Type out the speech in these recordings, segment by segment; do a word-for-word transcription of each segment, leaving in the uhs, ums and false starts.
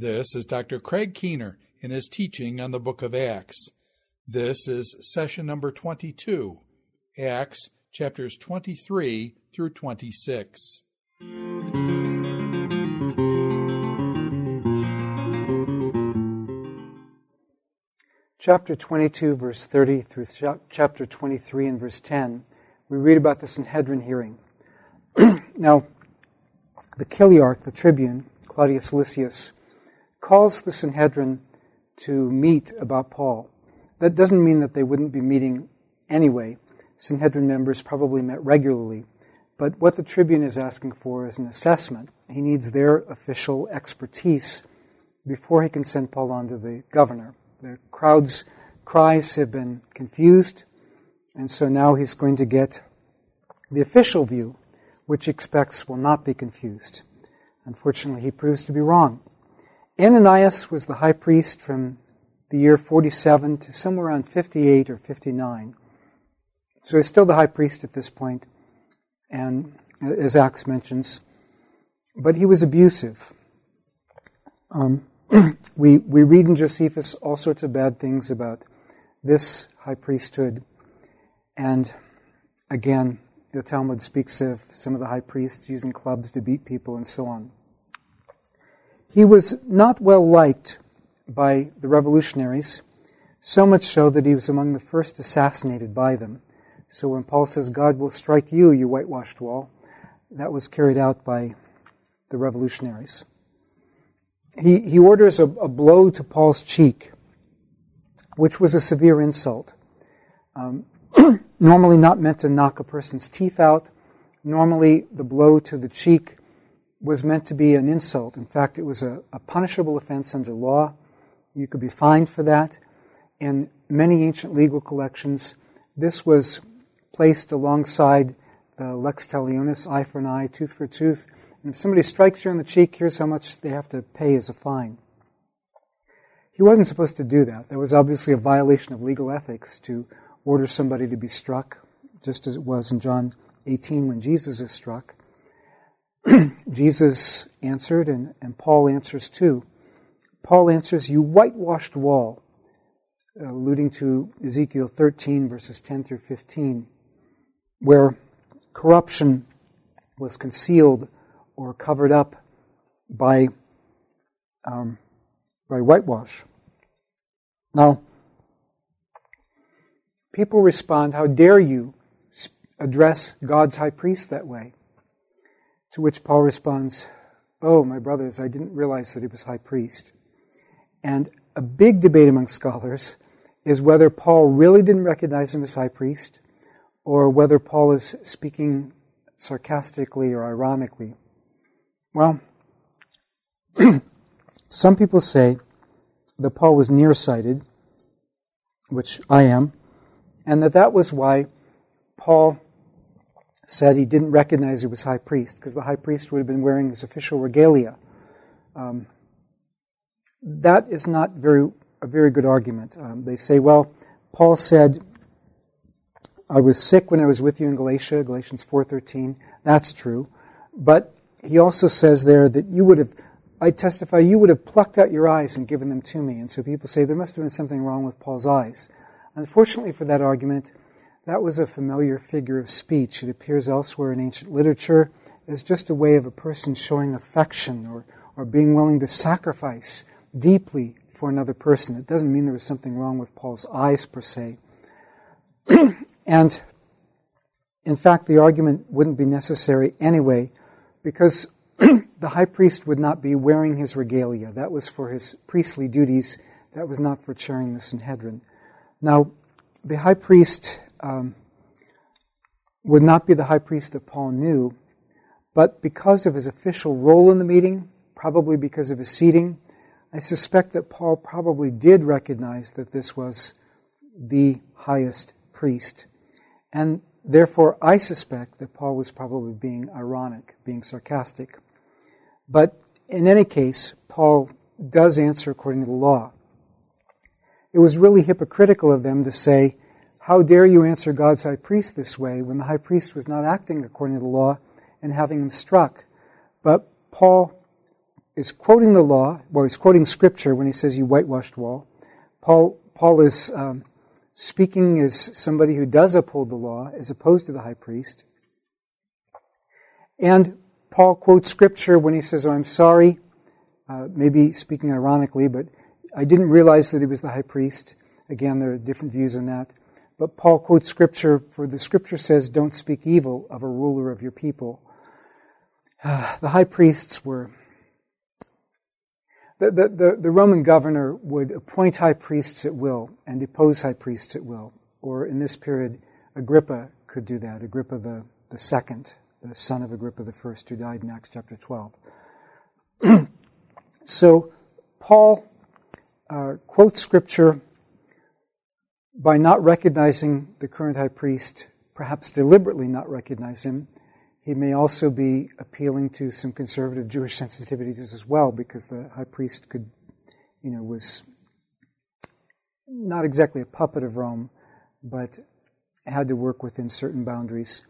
This is Doctor Craig Keener in his teaching on the book of Acts. This is session number twenty-two, Acts chapters twenty-three through twenty-six. Chapter twenty-two, verse thirty through chapter twenty-three and verse ten, we read about the Sanhedrin hearing. Now, the Chiliarch, the tribune, Claudius Lysias, calls the Sanhedrin to meet about Paul. That doesn't mean that they wouldn't be meeting anyway. Sanhedrin members probably met regularly. But what the tribune is asking for is an assessment. He needs their official expertise before he can send Paul on to the governor. The crowd's cries have been confused, and so now he's going to get the official view, which he expects will not be confused. Unfortunately, he proves to be wrong. Ananias was the high priest from the year forty-seven to somewhere around fifty-eight or fifty-nine. So he's still the high priest at this point, and as Acts mentions, but he was abusive. Um, we we read in Josephus all sorts of bad things about this high priesthood, and again, the Talmud speaks of some of the high priests using clubs to beat people and so on. He was not well liked by the revolutionaries, so much so that he was among the first assassinated by them. So when Paul says, "God will strike you, you whitewashed wall," that was carried out by the revolutionaries. He, he orders a, a blow to Paul's cheek, which was a severe insult. Um, normally not meant to knock a person's teeth out. Normally the blow to the cheek was meant to be an insult. In fact, it was a, a punishable offense under law. You could be fined for that. In many ancient legal collections, this was placed alongside the lex talionis, eye for an eye, tooth for tooth. And if somebody strikes you on the cheek, here's how much they have to pay as a fine. He wasn't supposed to do that. That was obviously a violation of legal ethics to order somebody to be struck, just as it was in John eighteen when Jesus is struck. Jesus answered, and, and Paul answers too. Paul answers, "You whitewashed wall," alluding to Ezekiel thirteen, verses ten through fifteen, where corruption was concealed or covered up by, um, by whitewash. Now, people respond, "How dare you address God's high priest that way?" To which Paul responds, "Oh, my brothers, I didn't realize that he was high priest." And a big debate among scholars is whether Paul really didn't recognize him as high priest, or whether Paul is speaking sarcastically or ironically. Well, some people say that Paul was nearsighted, which I am, and that that was why Paul said he didn't recognize he was high priest, because the high priest would have been wearing his official regalia. Um, that is not very a very good argument. Um, they say, well, Paul said, "I was sick when I was with you in Galatia," Galatians four thirteen. That's true. But he also says there that you would have, I testify, you would have plucked out your eyes and given them to me. And so people say there must have been something wrong with Paul's eyes. Unfortunately for that argument, that was a familiar figure of speech. It appears elsewhere in ancient literature as just a way of a person showing affection or, or being willing to sacrifice deeply for another person. It doesn't mean there was something wrong with Paul's eyes per se. And in fact, the argument wouldn't be necessary anyway, because the high priest would not be wearing his regalia. That was for his priestly duties. That was not for chairing the Sanhedrin. Now, the high priest um, would not be the high priest that Paul knew, but because of his official role in the meeting, probably because of his seating, I suspect that Paul probably did recognize that this was the highest priest. And therefore, I suspect that Paul was probably being ironic, being sarcastic. But in any case, Paul does answer according to the law. It was really hypocritical of them to say, "How dare you answer God's high priest this way," when the high priest was not acting according to the law and having him struck. But Paul is quoting the law, well, he's quoting Scripture when he says, you whitewashed wall. Paul, Paul is um, speaking as somebody who does uphold the law, as opposed to the high priest. And Paul quotes Scripture when he says, oh, I'm sorry, uh, maybe speaking ironically, but I didn't realize that he was the high priest. Again, there are different views on that. But Paul quotes Scripture, for the Scripture says, don't speak evil of a ruler of your people. Uh, the high priests were... The, the, the, the Roman governor would appoint high priests at will and depose high priests at will. Or in this period, Agrippa could do that. Agrippa the, the second, the son of Agrippa the first, who died in Acts chapter twelve. So Paul uh, quotes Scripture by not recognizing the current high priest, perhaps deliberately not recognize him. He may also be appealing to some conservative Jewish sensitivities as well, because the high priest could, you know, was not exactly a puppet of Rome, but had to work within certain boundaries.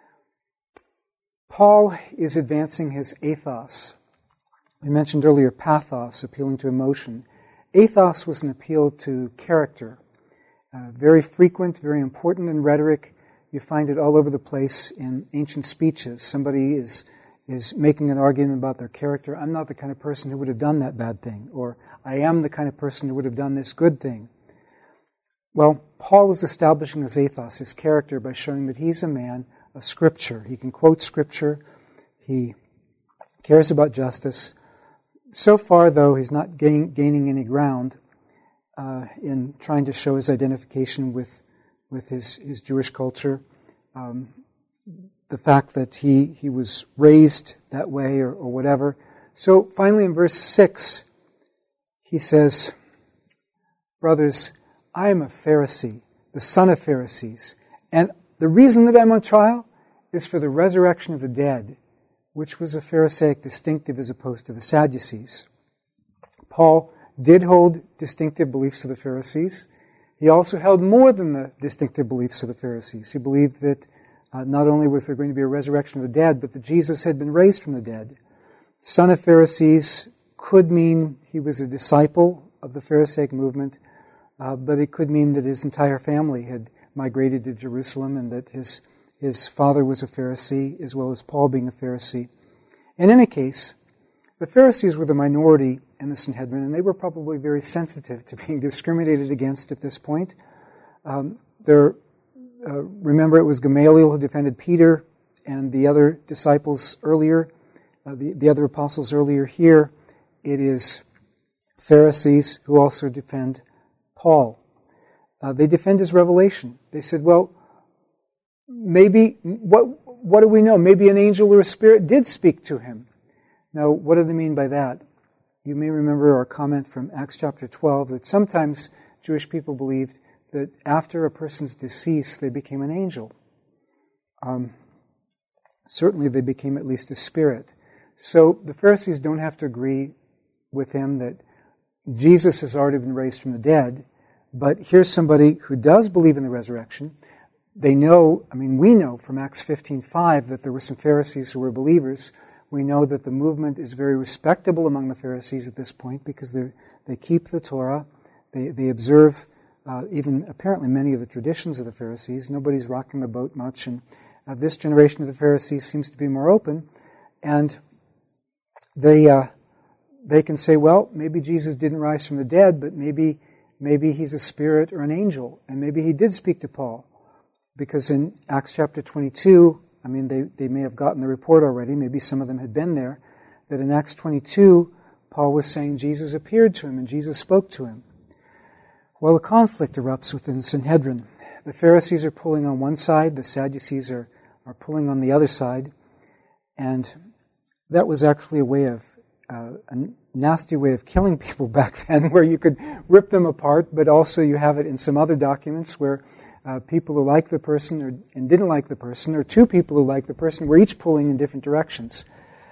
Paul is advancing his ethos. I mentioned earlier pathos, appealing to emotion. Ethos was an appeal to character. Uh, very frequent, very important in rhetoric. You find it all over the place in ancient speeches. Somebody is is making an argument about their character. I'm not the kind of person who would have done that bad thing. Or, I am the kind of person who would have done this good thing. Well, Paul is establishing his ethos, his character, by showing that he's a man of Scripture. He can quote Scripture. He cares about justice. So far, though, he's not gain, gaining any ground uh, in trying to show his identification with with his, his Jewish culture, um, the fact that he, he was raised that way or, or whatever. So finally in verse six, he says, brothers, I am a Pharisee, the son of Pharisees, and the reason that I'm on trial is for the resurrection of the dead, which was a Pharisaic distinctive as opposed to the Sadducees. Paul did hold distinctive beliefs of the Pharisees. He also held more than the distinctive beliefs of the Pharisees. He believed that uh, not only was there going to be a resurrection of the dead, but that Jesus had been raised from the dead. Son of Pharisees could mean he was a disciple of the Pharisaic movement, uh, but it could mean that his entire family had migrated to Jerusalem and that his, his father was a Pharisee, as well as Paul being a Pharisee. In any case, the Pharisees were the minority in the Sanhedrin, and they were probably very sensitive to being discriminated against at this point. Um, there, uh, remember, it was Gamaliel who defended Peter and the other disciples earlier, uh, the, the other apostles earlier. Here, it is Pharisees who also defend Paul. Uh, they defend his revelation. They said, well, maybe, what, what do we know? Maybe an angel or a spirit did speak to him. Now, what do they mean by that? You may remember our comment from Acts chapter twelve that sometimes Jewish people believed that after a person's decease, they became an angel. Um, certainly they became at least a spirit. So the Pharisees don't have to agree with him that Jesus has already been raised from the dead, but here's somebody who does believe in the resurrection. They know, I mean, we know from Acts fifteen five that there were some Pharisees who were believers. We know that the movement is very respectable among the Pharisees at this point because they they keep the Torah. They they observe uh, even apparently many of the traditions of the Pharisees. Nobody's rocking the boat much, and uh, this generation of the Pharisees seems to be more open. And they uh, they can say, well, maybe Jesus didn't rise from the dead, but maybe maybe he's a spirit or an angel, and maybe he did speak to Paul, because in Acts chapter twenty-two. I mean, they, they may have gotten the report already, maybe some of them had been there, that in Acts twenty-two, Paul was saying Jesus appeared to him and Jesus spoke to him. Well, a conflict erupts within the Sanhedrin. The Pharisees are pulling on one side, the Sadducees are, are pulling on the other side, and that was actually a way of, uh, a nasty way of killing people back then, where you could rip them apart, but also you have it in some other documents where Uh, people who like the person or, and didn't like the person, or two people who like the person, were each pulling in different directions.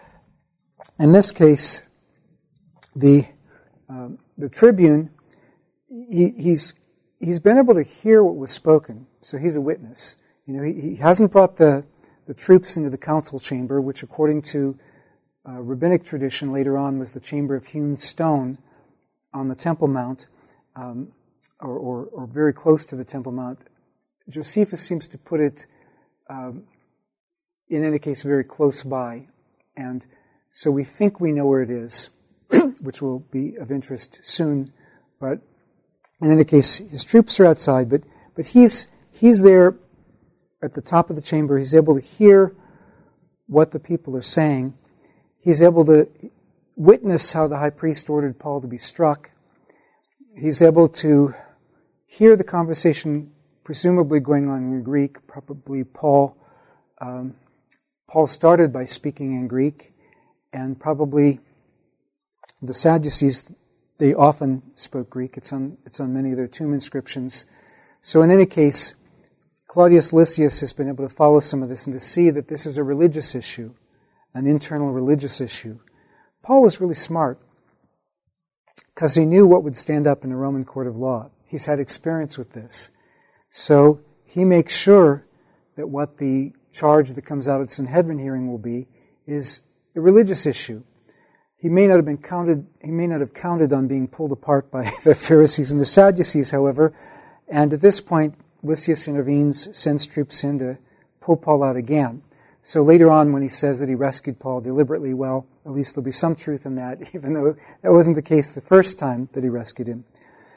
In this case, the um, the tribune, he, he's he's been able to hear what was spoken, so he's a witness. You know, he, he hasn't brought the, the troops into the council chamber, which according to uh, rabbinic tradition later on was the chamber of hewn stone on the Temple Mount, um, or, or, or very close to the Temple Mount. Josephus seems to put it, um, in any case, very close by. And so we think we know where it is, which will be of interest soon. But in any case, his troops are outside, but, but he's, he's there at the top of the chamber. He's able to hear what the people are saying. He's able to witness how the high priest ordered Paul to be struck. He's able to hear the conversation presumably going on in Greek. Probably Paul um, Paul started by speaking in Greek, and probably the Sadducees, they often spoke Greek. It's on it's on many of their tomb inscriptions. So in any case, Claudius Lysias has been able to follow some of this and to see that this is a religious issue, an internal religious issue. Paul was really smart because he knew what would stand up in a Roman court of law. He's had experience with this. So he makes sure that what the charge that comes out of the Sanhedrin hearing will be is a religious issue. He may not have been counted, he may not have counted on being pulled apart by the Pharisees and the Sadducees, however, and at this point, Lysias intervenes, sends troops in to pull Paul out again. So later on, when he says that he rescued Paul deliberately, well, at least there'll be some truth in that, even though that wasn't the case the first time that he rescued him.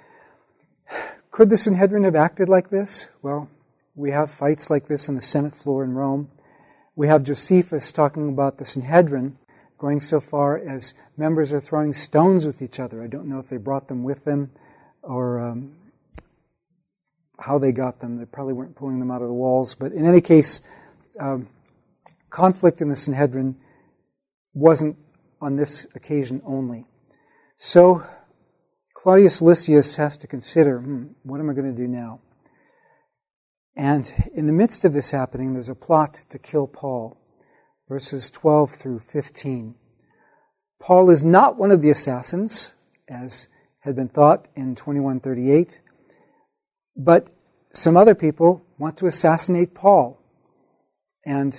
Could the Sanhedrin have acted like this? Well, we have fights like this in the Senate floor in Rome. We have Josephus talking about the Sanhedrin going so far as members are throwing stones with each other. I don't know if they brought them with them or um, how they got them. They probably weren't pulling them out of the walls. But in any case, um, conflict in the Sanhedrin wasn't on this occasion only. So Claudius Lysias has to consider, hmm, what am I going to do now? And in the midst of this happening, there's a plot to kill Paul, verses twelve through fifteen. Paul is not one of the assassins, as had been thought in twenty-one thirty-eight, but some other people want to assassinate Paul. And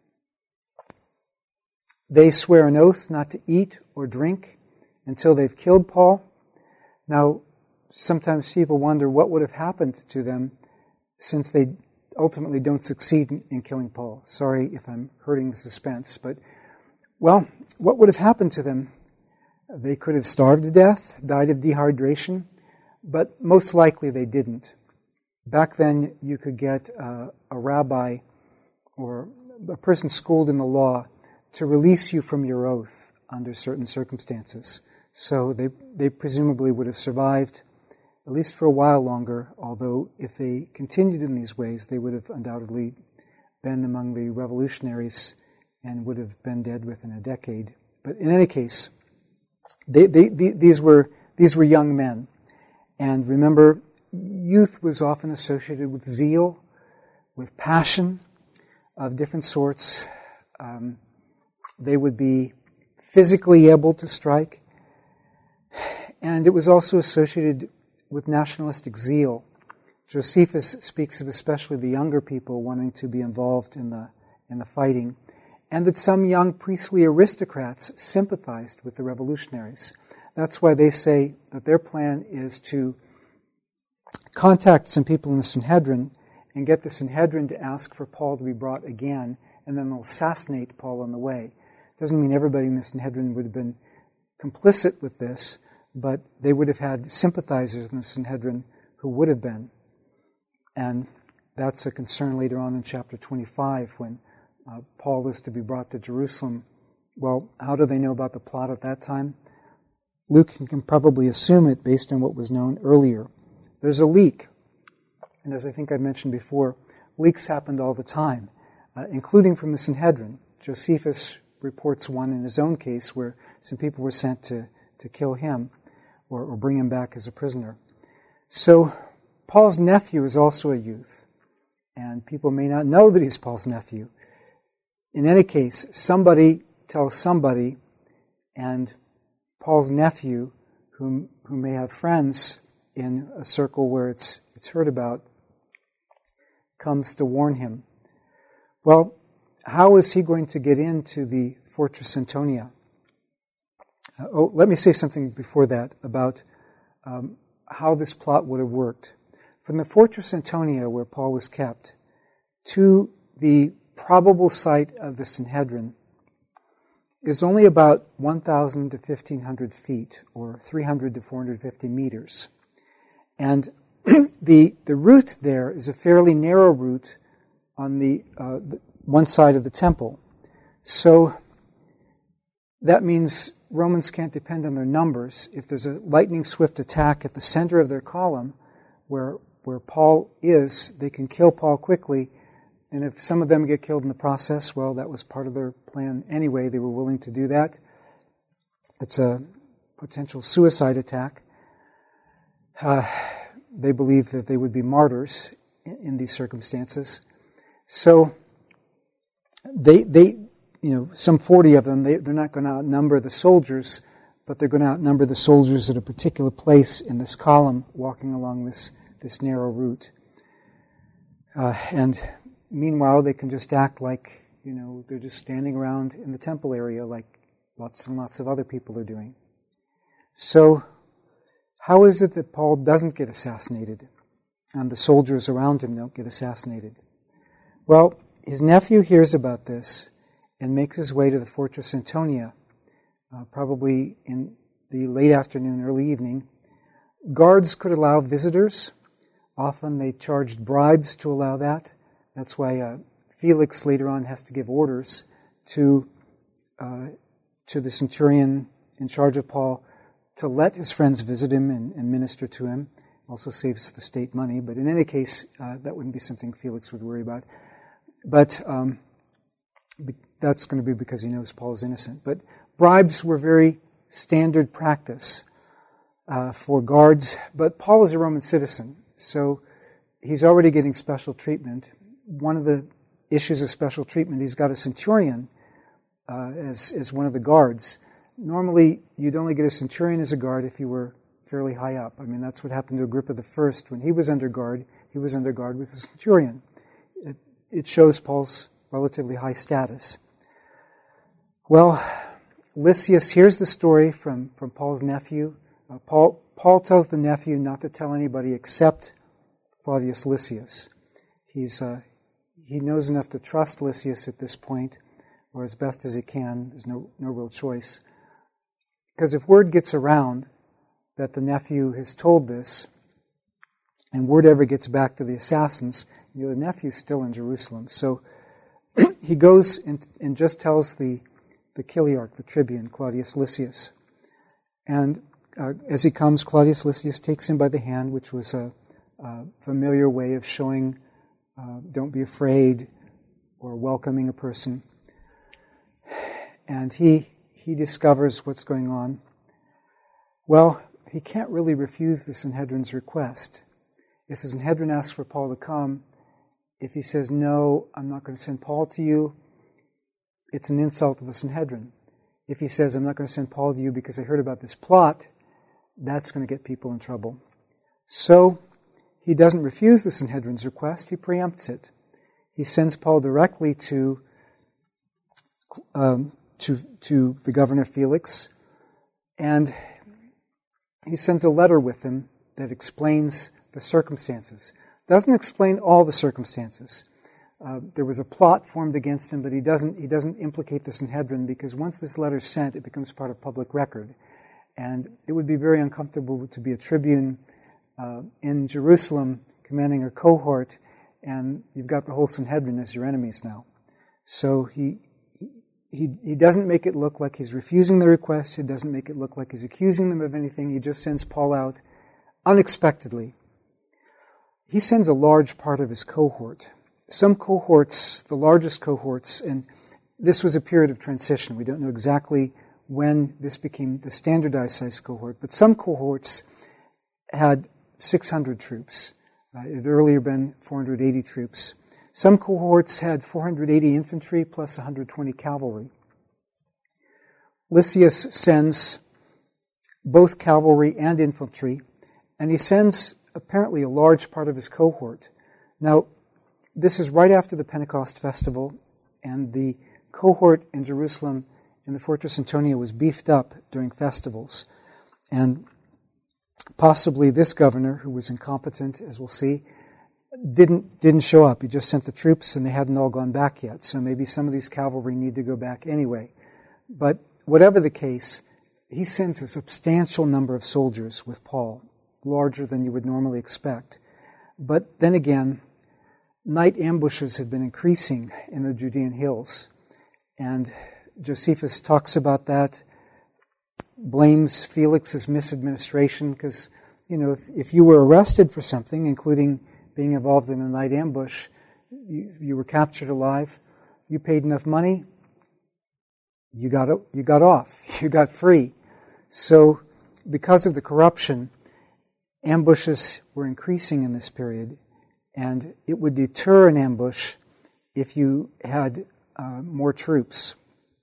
they swear an oath not to eat or drink until they've killed Paul. Now, sometimes people wonder what would have happened to them since they ultimately don't succeed in, in killing Paul. Sorry if I'm hurting the suspense, but, well, what would have happened to them? They could have starved to death, died of dehydration, but most likely they didn't. Back then, you could get uh, a rabbi or a person schooled in the law to release you from your oath under certain circumstances. So they, they presumably would have survived at least for a while longer, although if they continued in these ways, they would have undoubtedly been among the revolutionaries and would have been dead within a decade. But in any case, they, they, they, these were these were young men. And remember, youth was often associated with zeal, with passion of different sorts. Um, they would be physically able to strike. And it was also associated with nationalistic zeal. Josephus speaks of especially the younger people wanting to be involved in the in the fighting, and that some young priestly aristocrats sympathized with the revolutionaries. That's why they say that their plan is to contact some people in the Sanhedrin and get the Sanhedrin to ask for Paul to be brought again, and then they'll assassinate Paul on the way. Doesn't mean everybody in the Sanhedrin would have been complicit with this, but they would have had sympathizers in the Sanhedrin who would have been. And that's a concern later on in chapter twenty-five when uh, Paul is to be brought to Jerusalem. Well, how do they know about the plot at that time? Luke can probably assume it based on what was known earlier. There's a leak. And as I think I mentioned before, leaks happened all the time, uh, including from the Sanhedrin. Josephus reports one in his own case where some people were sent to, to kill him or, or bring him back as a prisoner. So Paul's nephew is also a youth, and people may not know that he's Paul's nephew. In any case, somebody tells somebody, and Paul's nephew, whom who may have friends in a circle where it's it's heard about, comes to warn him. Well, how is he going to get into the Fortress Antonia? Uh, oh, let me say something before that about um, how this plot would have worked. From the Fortress Antonia, where Paul was kept, to the probable site of the Sanhedrin is only about one thousand to fifteen hundred feet, or three hundred to four hundred fifty meters. And the the route there is a fairly narrow route on the, uh, the one side of the temple. So that means Romans can't depend on their numbers. If there's a lightning swift attack at the center of their column, where where Paul is, they can kill Paul quickly. And if some of them get killed in the process, well, that was part of their plan anyway. They were willing to do that. It's a potential suicide attack. Uh, they believe that they would be martyrs in, in these circumstances. So they, they, you know, some forty of them, they, they're not going to outnumber the soldiers, but they're going to outnumber the soldiers at a particular place in this column, walking along this this narrow route. Uh, and meanwhile, they can just act like, you know, they're just standing around in the temple area like lots and lots of other people are doing. So, how is it that Paul doesn't get assassinated and the soldiers around him don't get assassinated? Well, his nephew hears about this and makes his way to the Fortress Antonia, uh, probably in the late afternoon, early evening. Guards could allow visitors. Often they charged bribes to allow that. That's why uh, Felix later on has to give orders to uh, to the centurion in charge of Paul to let his friends visit him and, and minister to him. Also saves the state money, but in any case, uh, that wouldn't be something Felix would worry about. But um, that's going to be because he knows Paul is innocent. But bribes were very standard practice uh, for guards. But Paul is a Roman citizen, so he's already getting special treatment. One of the issues of special treatment, he's got a centurion uh, as, as one of the guards. Normally, you'd only get a centurion as a guard if you were fairly high up. I mean, that's what happened to Agrippa the First. When he was under guard, he was under guard with a centurion. It, it shows Paul's relatively high status. Well, Lysias hears the story from, from Paul's nephew. Uh, Paul, Paul tells the nephew not to tell anybody except Claudius Lysias. He's, uh, he knows enough to trust Lysias at this point, or as best as he can. There's no, no real choice. Because if word gets around that the nephew has told this, and word ever gets back to the assassins, you know, the nephew's still in Jerusalem. So he goes and, and just tells the, the Chiliarch, the tribune, Claudius Lysias. And uh, as he comes, Claudius Lysias takes him by the hand, which was a, a familiar way of showing uh, don't be afraid or welcoming a person. And he he discovers what's going on. Well, he can't really refuse the Sanhedrin's request. If the Sanhedrin asks for Paul to come, if he says, no, I'm not going to send Paul to you, it's an insult to the Sanhedrin. If he says, I'm not going to send Paul to you because I heard about this plot, that's going to get people in trouble. So he doesn't refuse the Sanhedrin's request, he preempts it. He sends Paul directly to um, to, to the governor Felix, and he sends a letter with him that explains the circumstances. Doesn't explain all the circumstances. Uh, there was a plot formed against him, but he doesn't he doesn't implicate the Sanhedrin, because once this letter's sent, it becomes part of public record. And it would be very uncomfortable to be a tribune uh, in Jerusalem commanding a cohort, and you've got the whole Sanhedrin as your enemies now. So he he he doesn't make it look like he's refusing the request. He doesn't make it look like he's accusing them of anything. He just sends Paul out unexpectedly. He sends a large part of his cohort. Some cohorts, the largest cohorts, and this was a period of transition. We don't know exactly when this became the standardized size cohort, but some cohorts had six hundred troops. Uh, it had earlier been four hundred eighty troops. Some cohorts had four hundred eighty infantry plus one hundred twenty cavalry. Lysias sends both cavalry and infantry, and he sends apparently a large part of his cohort. Now, this is right after the Pentecost festival, and the cohort in Jerusalem in the Fortress Antonia was beefed up during festivals. And possibly this governor, who was incompetent, as we'll see, didn't didn't show up. He just sent the troops, and they hadn't all gone back yet. So maybe some of these cavalry need to go back anyway. But whatever the case, he sends a substantial number of soldiers with Paul, larger than you would normally expect. But then again, night ambushes had been increasing in the Judean hills. And Josephus talks about that, blames Felix's misadministration, because, you know, if, if you were arrested for something, including being involved in a night ambush, you, you were captured alive, you paid enough money, you got you got off, you got free. So because of the corruption, ambushes were increasing in this period, and it would deter an ambush if you had uh, more troops.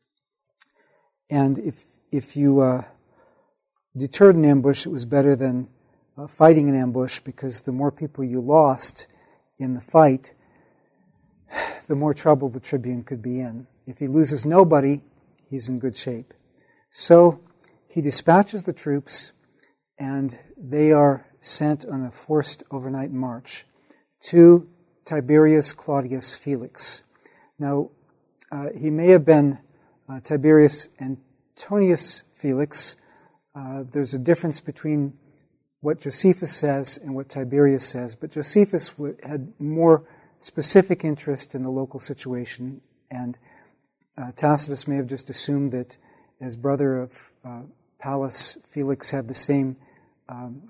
And if if you uh, deterred an ambush, it was better than uh, fighting an ambush, because the more people you lost in the fight, the more trouble the tribune could be in. If he loses nobody, he's in good shape. So he dispatches the troops, and they are sent on a forced overnight march to Tiberius Claudius Felix. Now, uh, he may have been uh, Tiberius Antonius Felix. Uh, there's a difference between what Josephus says and what Tiberius says, but Josephus w- had more specific interest in the local situation, and uh, Tacitus may have just assumed that as brother of uh, Pallas, Felix had the same um,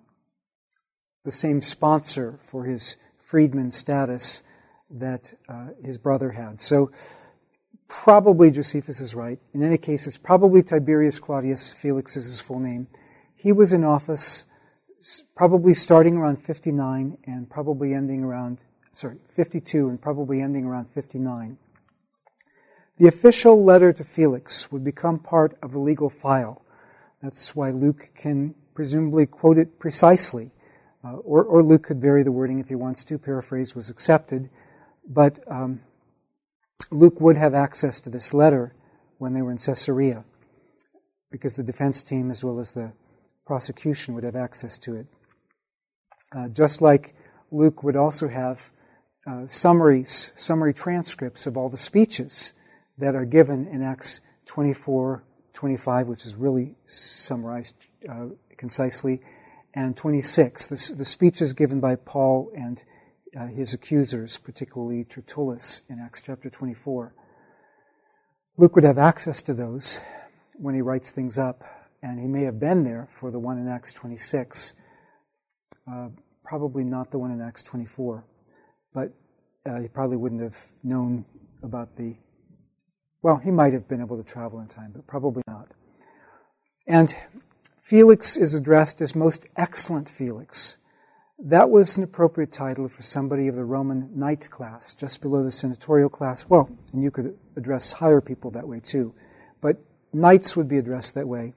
the same sponsor for his freedman status that uh, his brother had. So probably Josephus is right. In any case, it's probably Tiberius Claudius Felix is his full name. He was in office probably starting around fifty-nine and probably ending around, sorry, fifty-two and probably ending around fifty-nine. The official letter to Felix would become part of the legal file. That's why Luke can presumably quote it precisely. Uh, or, or Luke could vary the wording if he wants to. Paraphrase was accepted. But um, Luke would have access to this letter when they were in Caesarea, because the defense team as well as the prosecution would have access to it. Uh, just like Luke would also have uh, summaries, summary transcripts of all the speeches that are given in Acts twenty-four, twenty-five, which is really summarized uh, concisely, and twenty-six, the, the speeches given by Paul and uh, his accusers, particularly Tertullus in Acts chapter twenty-four. Luke would have access to those when he writes things up, and he may have been there for the one in Acts twenty-six, uh, probably not the one in Acts twenty-four, but uh, he probably wouldn't have known about the, well, he might have been able to travel in time, but probably not. And Felix is addressed as Most Excellent Felix. That was an appropriate title for somebody of the Roman knight class, just below the senatorial class. Well, and you could address higher people that way too, but knights would be addressed that way.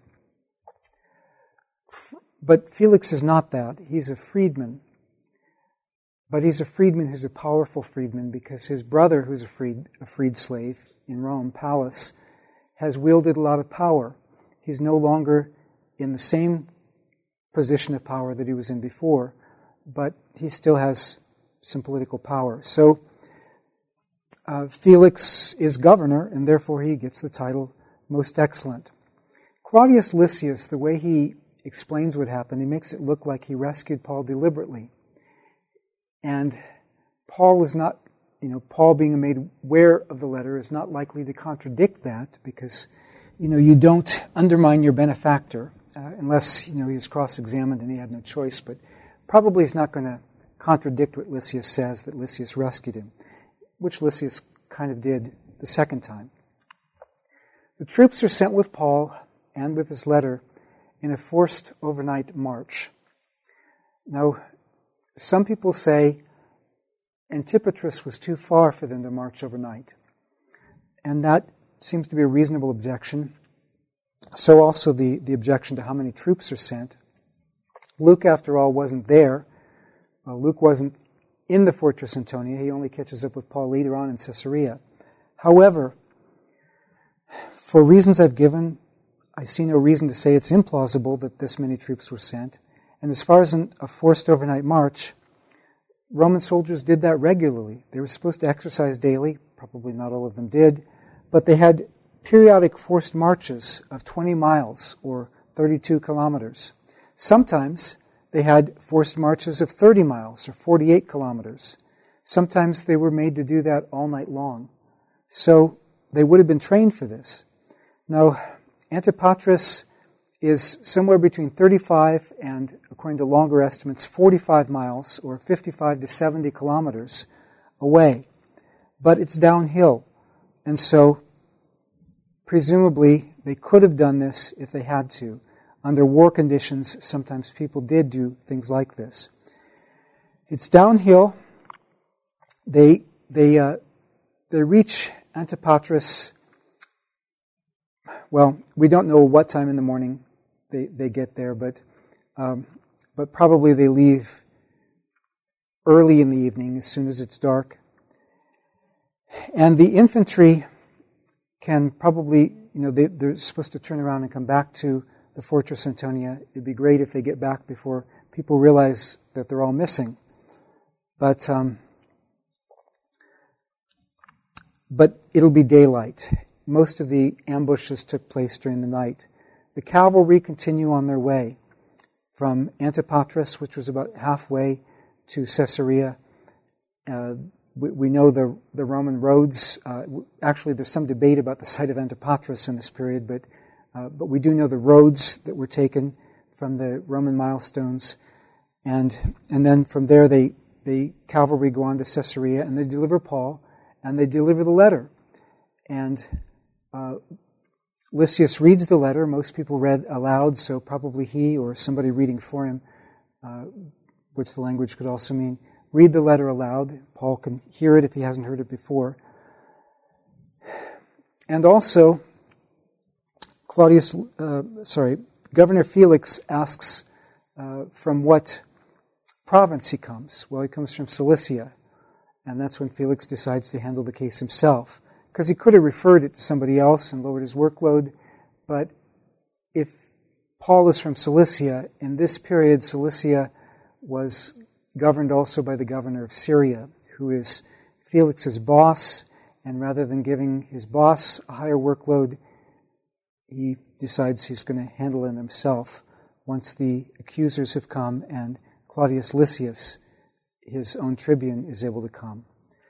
But Felix is not that. He's a freedman. But he's a freedman who's a powerful freedman, because his brother, who's a freed, a freed slave in Rome, Pallas, has wielded a lot of power. He's no longer in the same position of power that he was in before, but he still has some political power. So uh, Felix is governor, and therefore he gets the title Most Excellent. Claudius Lysias, the way he explains what happened, he makes it look like he rescued Paul deliberately. And Paul was not, you know, Paul being made aware of the letter is not likely to contradict that, because, you know, you don't undermine your benefactor, uh, unless, you know, he was cross-examined and he had no choice, but probably he's not going to contradict what Lysias says, that Lysias rescued him, which Lysias kind of did the second time. The troops are sent with Paul and with his letter in a forced overnight march. Now, some people say Antipatris was too far for them to march overnight, and that seems to be a reasonable objection. So also the, the objection to how many troops are sent. Luke, after all, wasn't there. Well, Luke wasn't in the Fortress Antonia. He only catches up with Paul later on in Caesarea. However, For reasons I've given, I see no reason to say it's implausible that this many troops were sent. And as far as an, a forced overnight march, Roman soldiers did that regularly. They were supposed to exercise daily. Probably not all of them did. But they had periodic forced marches of twenty miles or thirty-two kilometers. Sometimes they had forced marches of thirty miles or forty-eight kilometers. Sometimes they were made to do that all night long. So they would have been trained for this. Now, Antipatris is somewhere between thirty-five and, according to longer estimates, forty-five miles or fifty-five to seventy kilometers away. But it's downhill. And so, presumably, they could have done this if they had to. Under war conditions, sometimes people did do things like this. It's downhill. They they uh, they reach Antipatris. Well, we don't know what time in the morning they, they get there, but um, but probably they leave early in the evening, as soon as it's dark. And the infantry can probably, you know, they, they're supposed to turn around and come back to the Fortress Antonia. It'd be great if they get back before people realize that they're all missing. But um, but it'll be daylight. Most of the ambushes took place during the night. The cavalry continue on their way from Antipatris, which was about halfway to Caesarea. Uh, we, we know the, the Roman roads. Uh, actually, there's some debate about the site of Antipatris in this period, but uh, but we do know the roads that were taken from the Roman milestones. And and then from there, they the cavalry go on to Caesarea, and they deliver Paul, and they deliver the letter. And uh, Lysias reads the letter. Most people read aloud, so probably he or somebody reading for him, uh, which the language could also mean, read the letter aloud. Paul can hear it if he hasn't heard it before. And also, Claudius, uh, sorry, Governor Felix asks uh, from what province he comes. Well, he comes from Cilicia, and that's when Felix decides to handle the case himself. Because he could have referred it to somebody else and lowered his workload, but if Paul is from Cilicia, in this period Cilicia was governed also by the governor of Syria, who is Felix's boss, and rather than giving his boss a higher workload, he decides he's going to handle it himself once the accusers have come and Claudius Lysias, his own tribune, is able to come.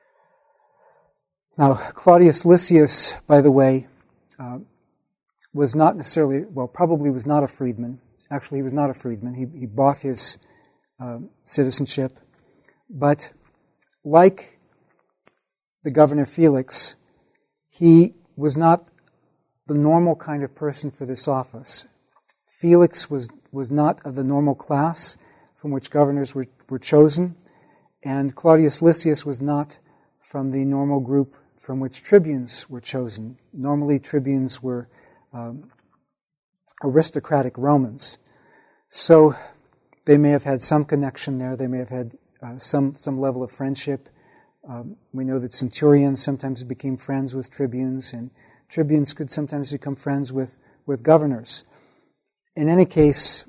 Now, Claudius Lysias, by the way, uh, was not necessarily, well, probably was not a freedman. Actually, he was not a freedman. He, he bought his uh, citizenship. But like the governor Felix, he was not the normal kind of person for this office. Felix was, was not of the normal class from which governors were, were chosen, and Claudius Lysias was not from the normal group from which tribunes were chosen. Normally, tribunes were um, aristocratic Romans. So they may have had some connection there. They may have had uh, some, some level of friendship. Um, we know that centurions sometimes became friends with tribunes, and tribunes could sometimes become friends with, with governors. In any case,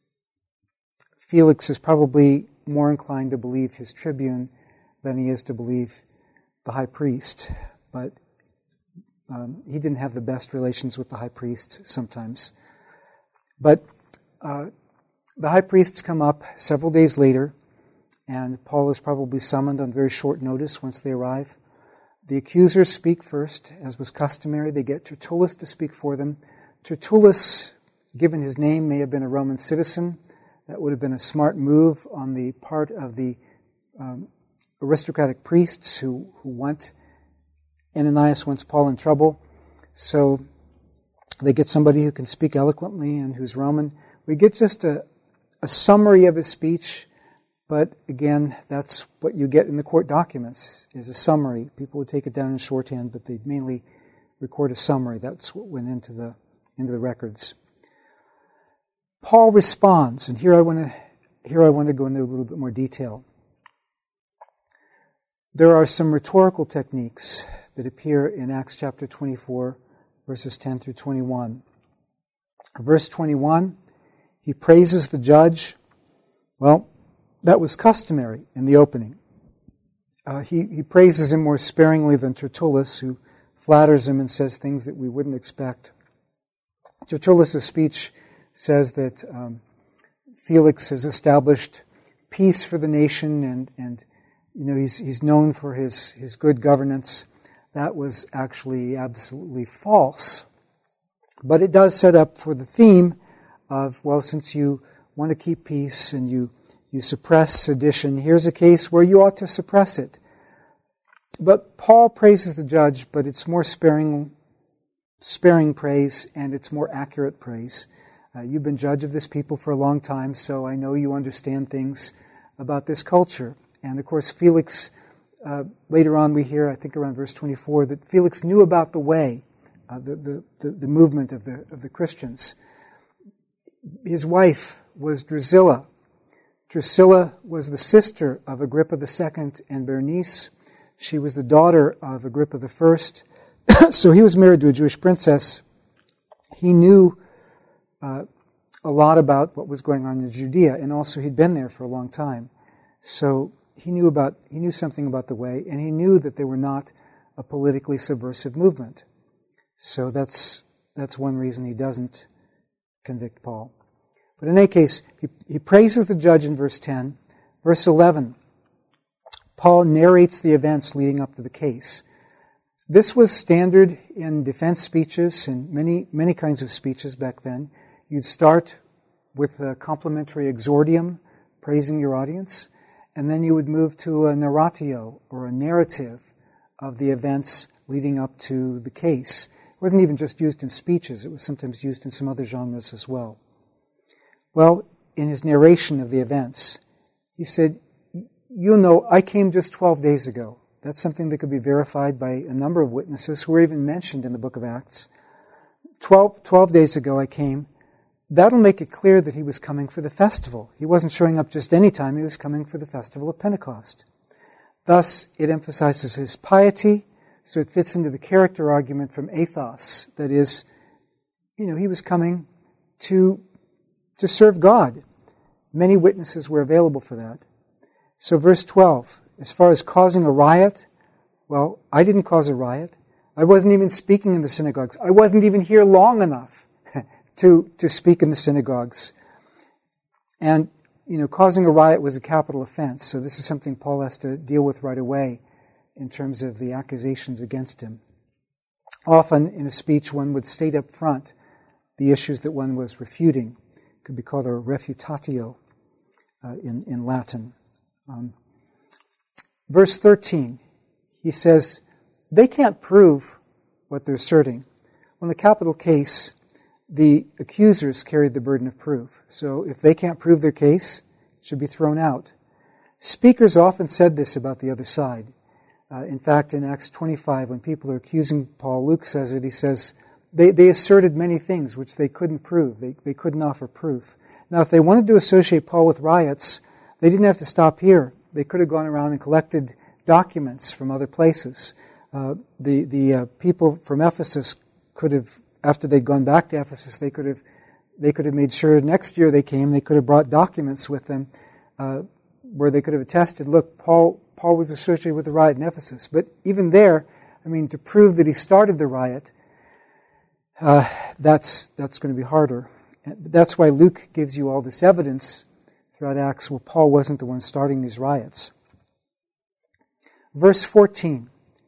Felix is probably more inclined to believe his tribune than he is to believe the high priest, but um, he didn't have the best relations with the high priest sometimes. But uh, the high priests come up several days later, and Paul is probably summoned on very short notice once they arrive. The accusers speak first, as was customary. They get Tertullus to speak for them. Tertullus, given his name, may have been a Roman citizen. That would have been a smart move on the part of the um, aristocratic priests who, who want, Ananias wants Paul in trouble. So they get somebody who can speak eloquently and who's Roman. We get just a, a summary of his speech, but again, that's what you get in the court documents, is a summary. People would take it down in shorthand, but they'd mainly record a summary. That's what went into the into the records. Paul responds, and here I want to here I want to go into a little bit more detail. There are some rhetorical techniques that appear in Acts chapter twenty-four, verses ten through twenty-one. Verse twenty-one, he praises the judge. Well, that was customary in the opening. Uh, he, he praises him more sparingly than Tertullus, who flatters him and says things that we wouldn't expect. Tertullus' speech says that um, Felix has established peace for the nation, and, and you know he's he's known for his, his good governance. That was actually absolutely false. But it does set up for the theme of, well, since you want to keep peace and you, you suppress sedition, here's a case where you ought to suppress it. But Paul praises the judge, but it's more sparing, sparing praise, and it's more accurate praise. Uh, you've been judge of this people for a long time, so I know you understand things about this culture. And of course, Felix, uh, later on we hear, I think around verse twenty-four, that Felix knew about the way, uh, the, the, the, the movement of the, of the Christians. His wife was Drusilla. Drusilla was the sister of Agrippa the Second and Bernice. She was the daughter of Agrippa the First. So he was married to a Jewish princess. He knew uh, a lot about what was going on in Judea, and also he'd been there for a long time. So he knew about he knew something about the way, and he knew that they were not a politically subversive movement. So that's that's one reason he doesn't convict Paul. But in any case, he, he praises the judge in verse ten. Verse eleven, Paul narrates the events leading up to the case. This was standard in defense speeches and many, many kinds of speeches back then. You'd start with a complimentary exordium, praising your audience, and then you would move to a narratio, or a narrative, of the events leading up to the case. It wasn't even just used in speeches, it was sometimes used in some other genres as well. Well, in his narration of the events, he said, you know, I came just twelve days ago. That's something that could be verified by a number of witnesses who are even mentioned in the book of Acts. Twelve, twelve days ago I came. That'll make it clear that he was coming for the festival. He wasn't showing up just any time, he was coming for the festival of Pentecost. Thus, it emphasizes his piety, so it fits into the character argument from Athos. That is, you know, he was coming to, to serve God. Many witnesses were available for that. So verse twelve, as far as causing a riot, well, I didn't cause a riot. I wasn't even speaking in the synagogues. I wasn't even here long enough to, to speak in the synagogues. And, you know, causing a riot was a capital offense, so this is something Paul has to deal with right away in terms of the accusations against him. Often in a speech one would state up front the issues that one was refuting. It could be called a refutatio uh, in, in Latin. Um, verse thirteen, he says, they can't prove what they're asserting. Well, in the capital case, the accusers carried the burden of proof. So if they can't prove their case, it should be thrown out. Speakers often said this about the other side. Uh, in fact, in Acts twenty-five, when people are accusing Paul, Luke says it, he says, they, they asserted many things which they couldn't prove. They, they couldn't offer proof. Now, if they wanted to associate Paul with riots, they didn't have to stop here. They could have gone around and collected documents from other places. Uh, the the uh, people from Ephesus could have, after they'd gone back to Ephesus, they could have they could have made sure next year they came, they could have brought documents with them uh, where they could have attested, look, Paul Paul was associated with the riot in Ephesus. But even there, I mean, to prove that he started the riot, uh, that's that's going to be harder. That's why Luke gives you all this evidence throughout Acts. Well, Paul wasn't the one starting these riots. Verse fourteen,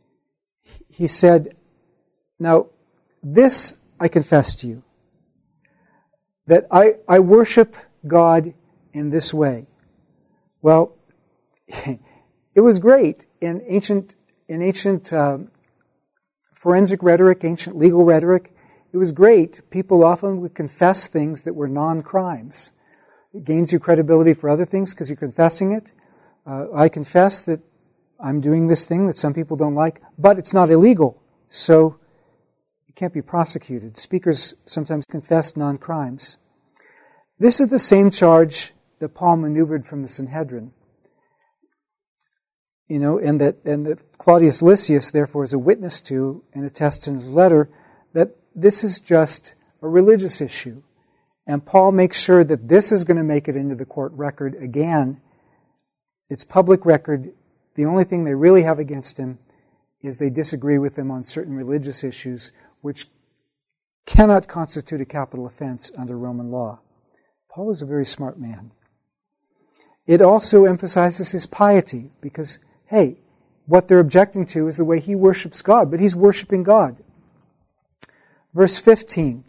he said, now, this I confess to you, that I, I worship God in this way. Well, it was great in ancient in ancient uh, forensic rhetoric, ancient legal rhetoric. It was great. People often would confess things that were non-crimes. It gains you credibility for other things because you're confessing it. Uh, I confess that I'm doing this thing that some people don't like, but it's not illegal, so it can't be prosecuted. Speakers sometimes confess non-crimes. This is the same charge that Paul maneuvered from the Sanhedrin. You know, and that and that Claudius Lysias, therefore, is a witness to and attests in his letter that this is just a religious issue. And Paul makes sure that this is going to make it into the court record again. It's public record. The only thing they really have against him is they disagree with him on certain religious issues, which cannot constitute a capital offense under Roman law. Paul is a very smart man. It also emphasizes his piety, because, hey, what they're objecting to is the way he worships God, but he's worshiping God. Verse fifteen,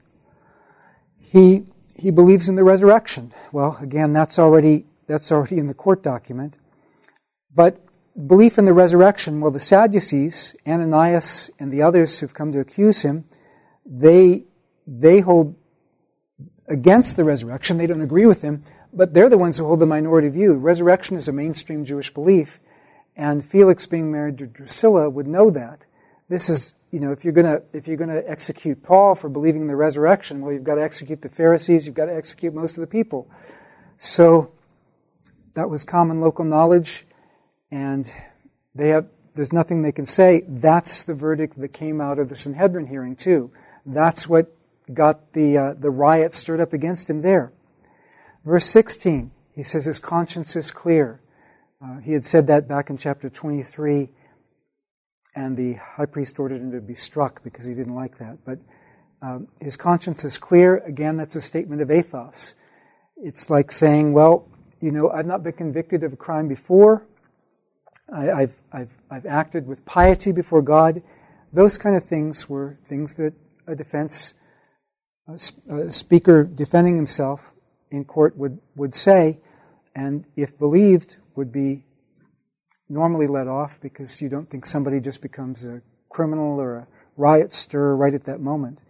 he he believes in the resurrection. Well, again, that's already that's already in the court document. But belief in the resurrection, well, the Sadducees, Ananias, and the others who've come to accuse him, they they hold against the resurrection. They don't agree with him, but they're the ones who hold the minority view. Resurrection is a mainstream Jewish belief, and Felix, being married to Drusilla, would know that. This is, you know, if you're gonna if you're gonna execute Paul for believing in the resurrection, well, you've got to execute the Pharisees. You've got to execute most of the people. So that was common local knowledge, and they have. There's nothing they can say. That's the verdict that came out of the Sanhedrin hearing too. That's what got the uh, the riot stirred up against him there. Verse sixteen, he says his conscience is clear. Uh, he had said that back in chapter twenty-three, and the high priest ordered him to be struck because he didn't like that. But um, his conscience is clear. Again, that's a statement of ethos. It's like saying, well, you know, I've not been convicted of a crime before. I, I've, I've, I've acted with piety before God. Those kind of things were things that a defense a speaker defending himself in court would, would say, and if believed, would be normally let off, because you don't think somebody just becomes a criminal or a riot stirrer right at that moment.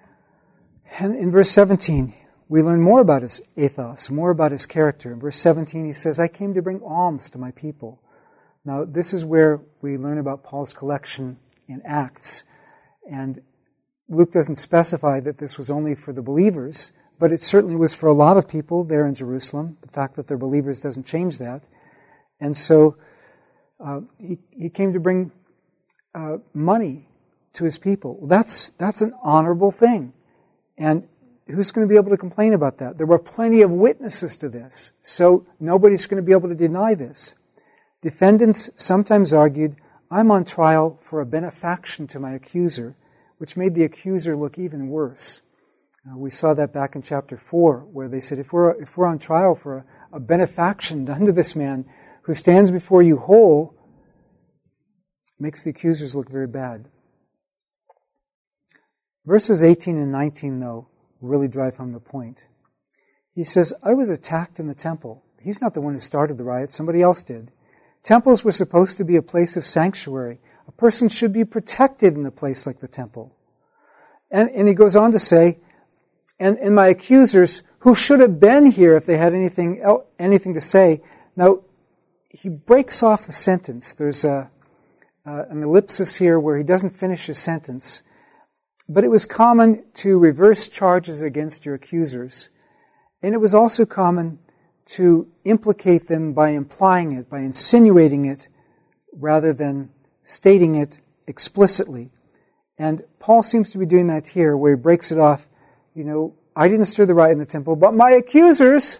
And in verse seventeen, we learn more about his ethos, more about his character. In verse seventeen, he says, I came to bring alms to my people. Now, this is where we learn about Paul's collection in Acts. And Luke doesn't specify that this was only for the believers, but it certainly was for a lot of people there in Jerusalem. The fact that they're believers doesn't change that. And so uh, he, he came to bring uh, money to his people. Well, that's, that's an honorable thing. And who's going to be able to complain about that? There were plenty of witnesses to this, so nobody's going to be able to deny this. Defendants sometimes argued, I'm on trial for a benefaction to my accuser, which made the accuser look even worse. Uh, we saw that back in chapter four, where they said, if we're, if we're on trial for a, a benefaction done to this man who stands before you whole, it makes the accusers look very bad. Verses eighteen and nineteen, though, really drive home the point. He says, I was attacked in the temple. He's not the one who started the riot, somebody else did. Temples were supposed to be a place of sanctuary. A person should be protected in a place like the temple. And, and he goes on to say, and, and my accusers, who should have been here if they had anything anything to say. Now, he breaks off the sentence. There's a, uh, an ellipsis here where he doesn't finish his sentence. But it was common to reverse charges against your accusers. And it was also common to implicate them by implying it, by insinuating it, rather than stating it explicitly. And Paul seems to be doing that here, where he breaks it off. You know, I didn't stir the riot in the temple, but my accusers.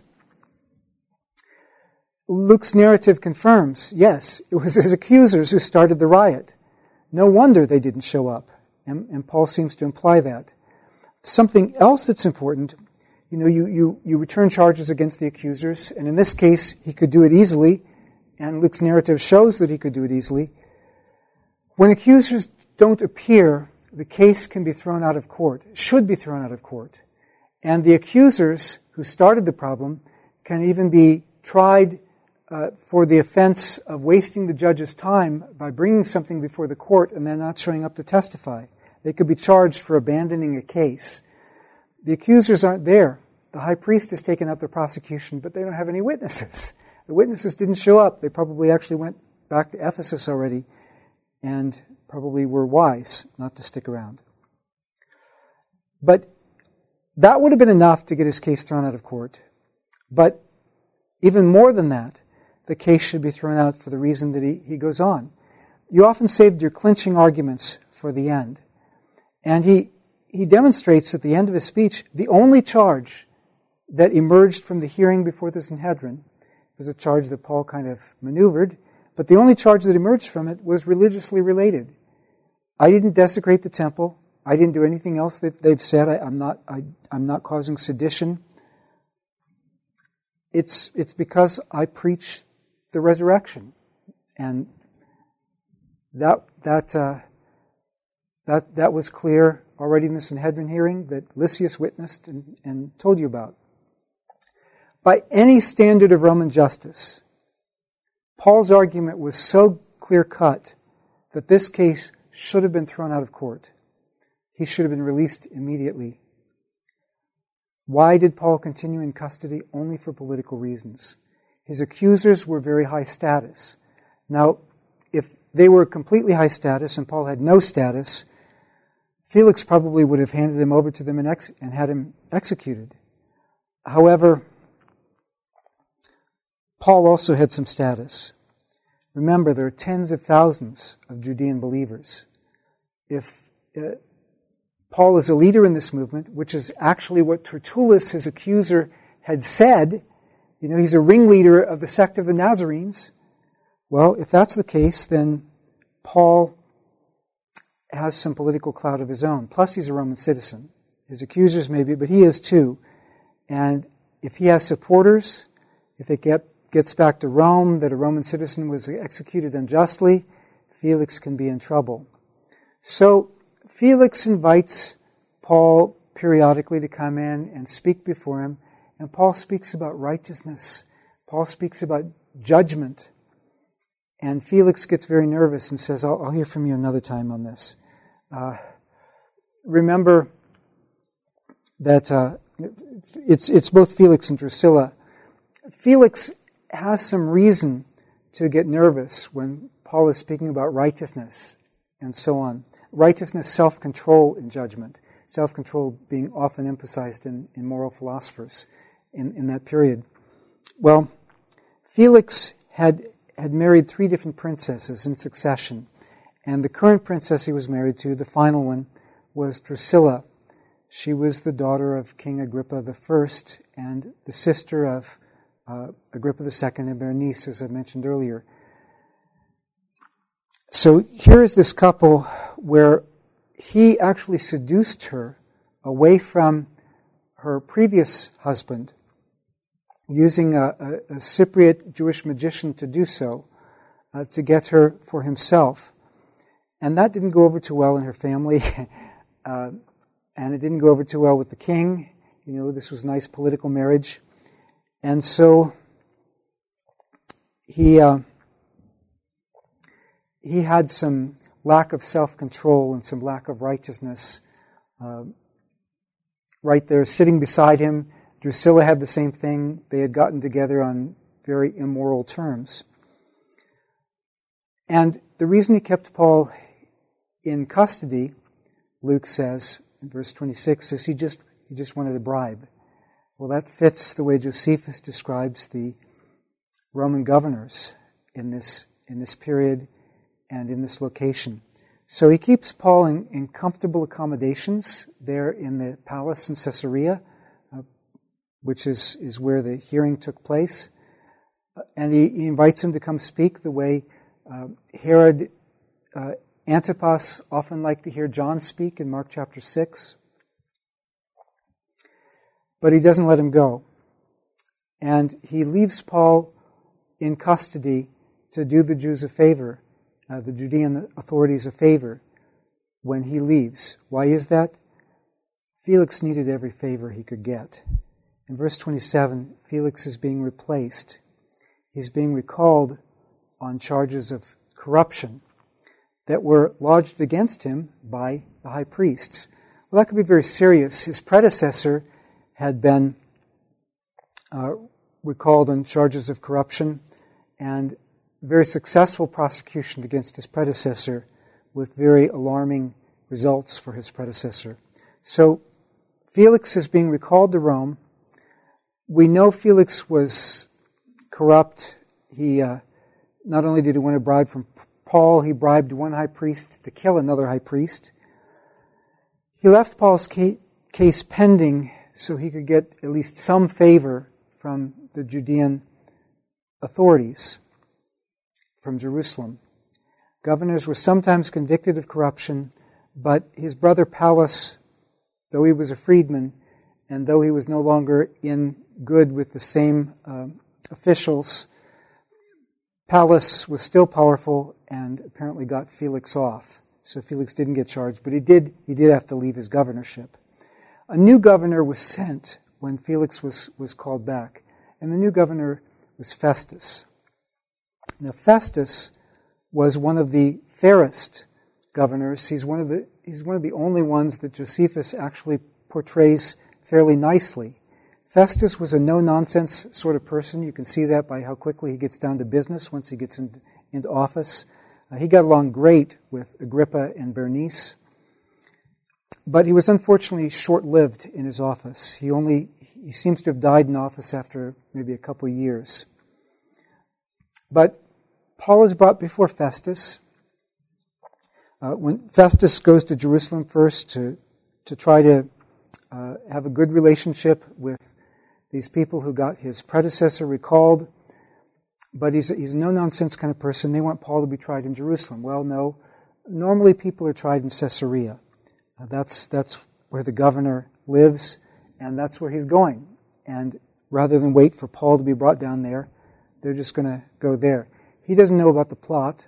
Luke's narrative confirms, yes, it was his accusers who started the riot. No wonder they didn't show up. And, and Paul seems to imply that. Something else that's important, you know, you, you, you return charges against the accusers, and in this case, he could do it easily, and Luke's narrative shows that he could do it easily. When accusers don't appear, the case can be thrown out of court, should be thrown out of court. And the accusers who started the problem can even be tried uh, for the offense of wasting the judge's time by bringing something before the court and then not showing up to testify. They could be charged for abandoning a case. The accusers aren't there. The high priest has taken up the prosecution, but they don't have any witnesses. The witnesses didn't show up. They probably actually went back to Ephesus already and probably were wise not to stick around. But that would have been enough to get his case thrown out of court. But even more than that, the case should be thrown out for the reason that he, he goes on. You often saved your clinching arguments for the end. And he he demonstrates at the end of his speech the only charge that emerged from the hearing before the Sanhedrin was a charge that Paul kind of maneuvered, but the only charge that emerged from it was religiously related. I didn't desecrate the temple. I didn't do anything else that they've said. I, I'm not. I, I'm not causing sedition. It's it's because I preach the resurrection, and that that uh, that that was clear already in the Sanhedrin hearing that Lysias witnessed and, and told you about. By any standard of Roman justice, Paul's argument was so clear-cut that this case should have been thrown out of court. He should have been released immediately. Why did Paul continue in custody? Only for political reasons. His accusers were very high status. Now, if they were completely high status and Paul had no status, Felix probably would have handed him over to them and, ex- and had him executed. However, Paul also had some status. Remember, there are tens of thousands of Judean believers. If uh, Paul is a leader in this movement, which is actually what Tertullus, his accuser, had said, you know, he's a ringleader of the sect of the Nazarenes. Well, if that's the case, then Paul has some political clout of his own. Plus, he's a Roman citizen. His accusers may be, but he is too. And if he has supporters, if it get, gets back to Rome that a Roman citizen was executed unjustly, Felix can be in trouble. So Felix invites Paul periodically to come in and speak before him, and Paul speaks about righteousness. Paul speaks about judgment. And Felix gets very nervous and says, I'll, I'll hear from you another time on this. Uh, remember that uh, it's, it's both Felix and Drusilla. Felix has some reason to get nervous when Paul is speaking about righteousness and so on. Righteousness, self-control in judgment. Self-control being often emphasized in, in moral philosophers in, in that period. Well, Felix had, had married three different princesses in succession. And the current princess he was married to, the final one, was Drusilla. She was the daughter of King Agrippa the First and the sister of uh, Agrippa the Second and Berenice, as I mentioned earlier. So here is this couple where he actually seduced her away from her previous husband, using a, a, a Cypriot Jewish magician to do so, uh, to get her for himself. And that didn't go over too well in her family, uh, and it didn't go over too well with the king. You know, this was a nice political marriage. And so he uh, he had some lack of self-control and some lack of righteousness. Uh, right there, sitting beside him, Drusilla had the same thing. They had gotten together on very immoral terms. And the reason he kept Paul in custody, Luke says in verse twenty-six, is he just he just wanted a bribe. Well, that fits the way Josephus describes the Roman governors in this in this period and in this location. So he keeps Paul in, in comfortable accommodations there in the palace in Caesarea, uh, which is, is where the hearing took place. Uh, and he, he invites him to come speak the way uh, Herod uh, Antipas often liked to hear John speak in Mark chapter six. But he doesn't let him go. And he leaves Paul in custody to do the Jews a favor, uh, the Judean authorities a favor, when he leaves. Why is that? Felix needed every favor he could get. In verse twenty-seven, Felix is being replaced. He's being recalled on charges of corruption that were lodged against him by the high priests. Well, that could be very serious. His predecessor had been uh, recalled on charges of corruption, and very successful prosecution against his predecessor with very alarming results for his predecessor. So Felix is being recalled to Rome. We know Felix was corrupt. He uh, not only did he win a bribe from Paul, he bribed one high priest to kill another high priest. He left Paul's case pending so he could get at least some favor from the Judean authorities, from Jerusalem. Governors were sometimes convicted of corruption, but his brother Pallas, though he was a freedman, and though he was no longer in good with the same uh, officials, Pallas was still powerful and apparently got Felix off. So Felix didn't get charged, but he did, he did have to leave his governorship. A new governor was sent when Felix was, was called back, and the new governor was Festus. Now Festus was one of the fairest governors. He's one of the, he's one of the only ones that Josephus actually portrays fairly nicely. Festus was a no-nonsense sort of person. You can see that by how quickly he gets down to business once he gets into, into office. Uh, he got along great with Agrippa and Bernice, but he was unfortunately short-lived in his office. He only he seems to have died in office after maybe a couple of years. But Paul is brought before Festus. Uh, when Festus goes to Jerusalem first to to try to uh, have a good relationship with these people who got his predecessor recalled, but he's a, he's a no-nonsense kind of person. They want Paul to be tried in Jerusalem. Well, no. Normally people are tried in Caesarea. Uh, that's that's where the governor lives, and that's where he's going. And rather than wait for Paul to be brought down there, they're just going to go there. He doesn't know about the plot.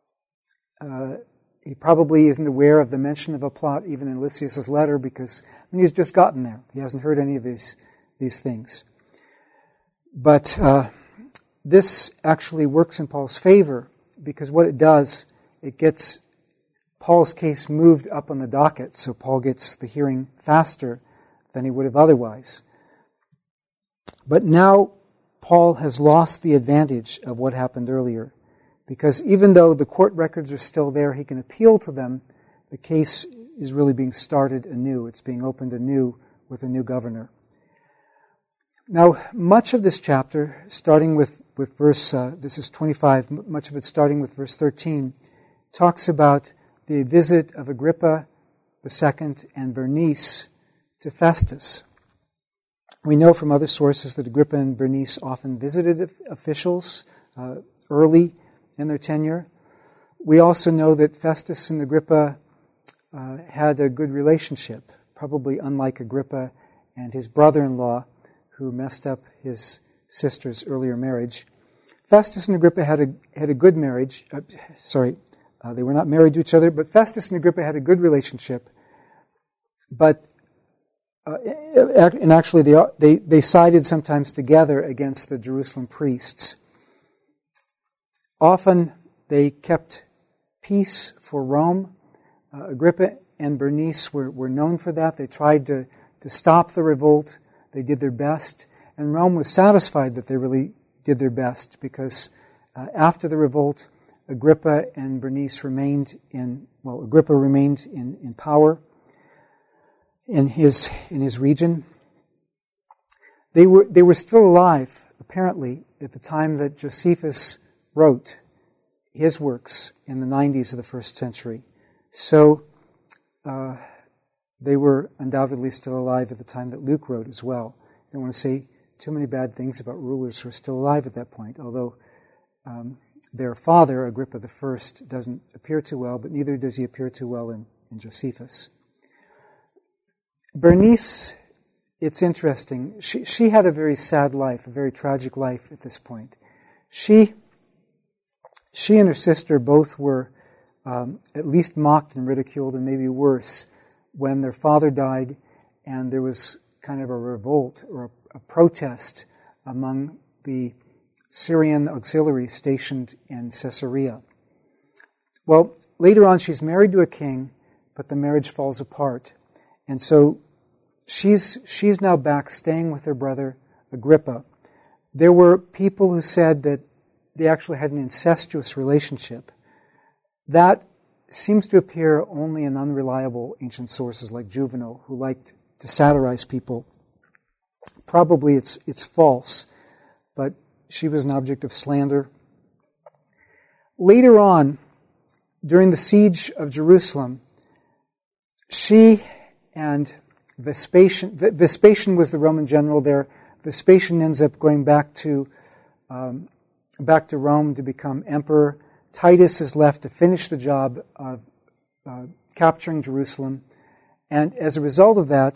Uh, he probably isn't aware of the mention of a plot even in Lysias' letter, because I mean, he's just gotten there. He hasn't heard any of these, these things. But uh, this actually works in Paul's favor, because what it does, it gets Paul's case moved up on the docket, so Paul gets the hearing faster than he would have otherwise. But now Paul has lost the advantage of what happened earlier, because even though the court records are still there, he can appeal to them. The case is really being started anew. It's being opened anew with a new governor. Now, much of this chapter, starting with, with verse, uh, this is twenty-five, much of it starting with verse thirteen, talks about the visit of Agrippa the Second and Bernice to Festus. We know from other sources that Agrippa and Bernice often visited officials uh, early in their tenure. We also know that Festus and Agrippa uh, had a good relationship, probably unlike Agrippa and his brother-in-law, who messed up his sister's earlier marriage. Festus and Agrippa had a had a good marriage. Uh, sorry, uh, they were not married to each other, but Festus and Agrippa had a good relationship. But uh, and actually, they they they sided sometimes together against the Jerusalem priests. Often they kept peace for Rome. Uh, Agrippa and Bernice were, were known for that. They tried to, to stop the revolt. They did their best. And Rome was satisfied that they really did their best, because uh, after the revolt, Agrippa and Bernice remained in, well, Agrippa remained in, in power in his in his region. They were they were still alive, apparently, at the time that Josephus wrote his works in the nineties of the first century. So uh, they were undoubtedly still alive at the time that Luke wrote as well. I don't want to say too many bad things about rulers who are still alive at that point, although um, their father, Agrippa the First, doesn't appear too well, but neither does he appear too well in, in Josephus. Bernice, it's interesting. She, she had a very sad life, a very tragic life at this point. She She and her sister both were um, at least mocked and ridiculed, and maybe worse, when their father died and there was kind of a revolt or a, a protest among the Syrian auxiliaries stationed in Caesarea. Well, later on she's married to a king, but the marriage falls apart. And so she's she's now back staying with her brother Agrippa. There were people who said that they actually had an incestuous relationship. That seems to appear only in unreliable ancient sources like Juvenal, who liked to satirize people. Probably it's it's false, but she was an object of slander. Later on, during the siege of Jerusalem, she and Vespasian, Vespasian was the Roman general there. Vespasian ends up going back to um, back to Rome to become emperor. Titus is left to finish the job of uh, capturing Jerusalem. And as a result of that,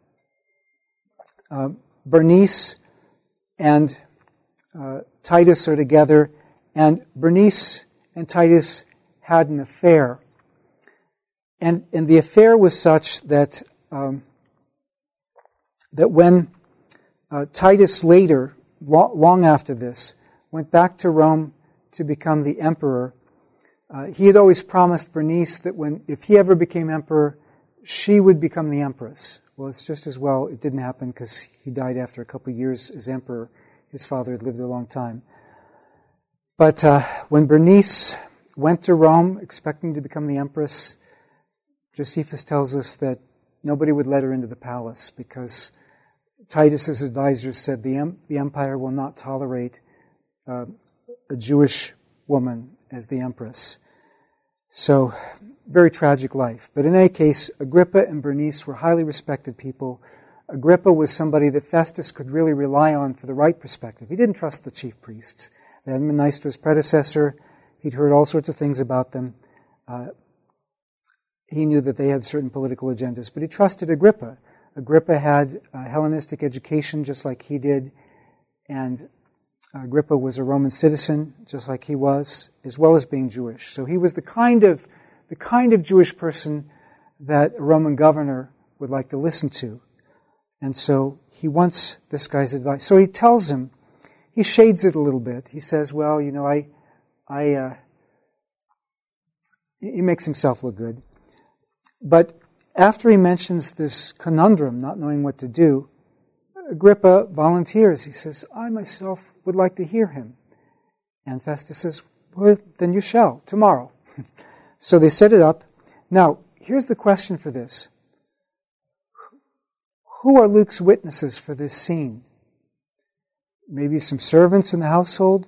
uh, Bernice and uh, Titus are together, and Bernice and Titus had an affair. And, and the affair was such that um, that when uh, Titus later, lo- long after this, went back to Rome to become the emperor, uh, he had always promised Bernice that when, if he ever became emperor, she would become the empress. Well, it's just as well it didn't happen because he died after a couple of years as emperor. His father had lived a long time. But uh, when Bernice went to Rome expecting to become the empress, Josephus tells us that nobody would let her into the palace because Titus's advisors said the, em- the empire will not tolerate uh, a Jewish woman as the empress. So, very tragic life. But in any case, Agrippa and Bernice were highly respected people. Agrippa was somebody that Festus could really rely on for the right perspective. He didn't trust the chief priests. They hadn't been nice to his predecessor. He'd heard all sorts of things about them. Uh, he knew that they had certain political agendas, but he trusted Agrippa. Agrippa had a Hellenistic education just like he did, and Agrippa was a Roman citizen just like he was, as well as being Jewish. So he was the kind of the kind of Jewish person that a Roman governor would like to listen to. And so he wants this guy's advice. So he tells him, he shades it a little bit. He says, well, you know, I, I, uh, he makes himself look good. But after he mentions this conundrum, not knowing what to do, Agrippa volunteers. He says, I myself would like to hear him. And Festus says, well, then you shall, tomorrow. So they set it up. Now, here's the question for this. Who are Luke's witnesses for this scene? Maybe some servants in the household?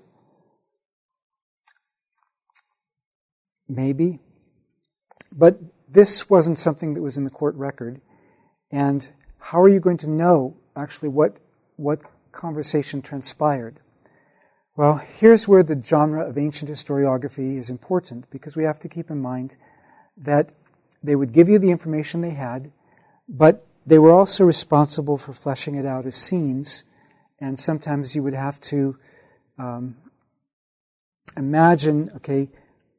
Maybe. But this wasn't something that was in the court record. And how are you going to know actually what, what conversation transpired? Well, here's where the genre of ancient historiography is important, because we have to keep in mind that they would give you the information they had, but they were also responsible for fleshing it out as scenes, and sometimes you would have to um, imagine, okay,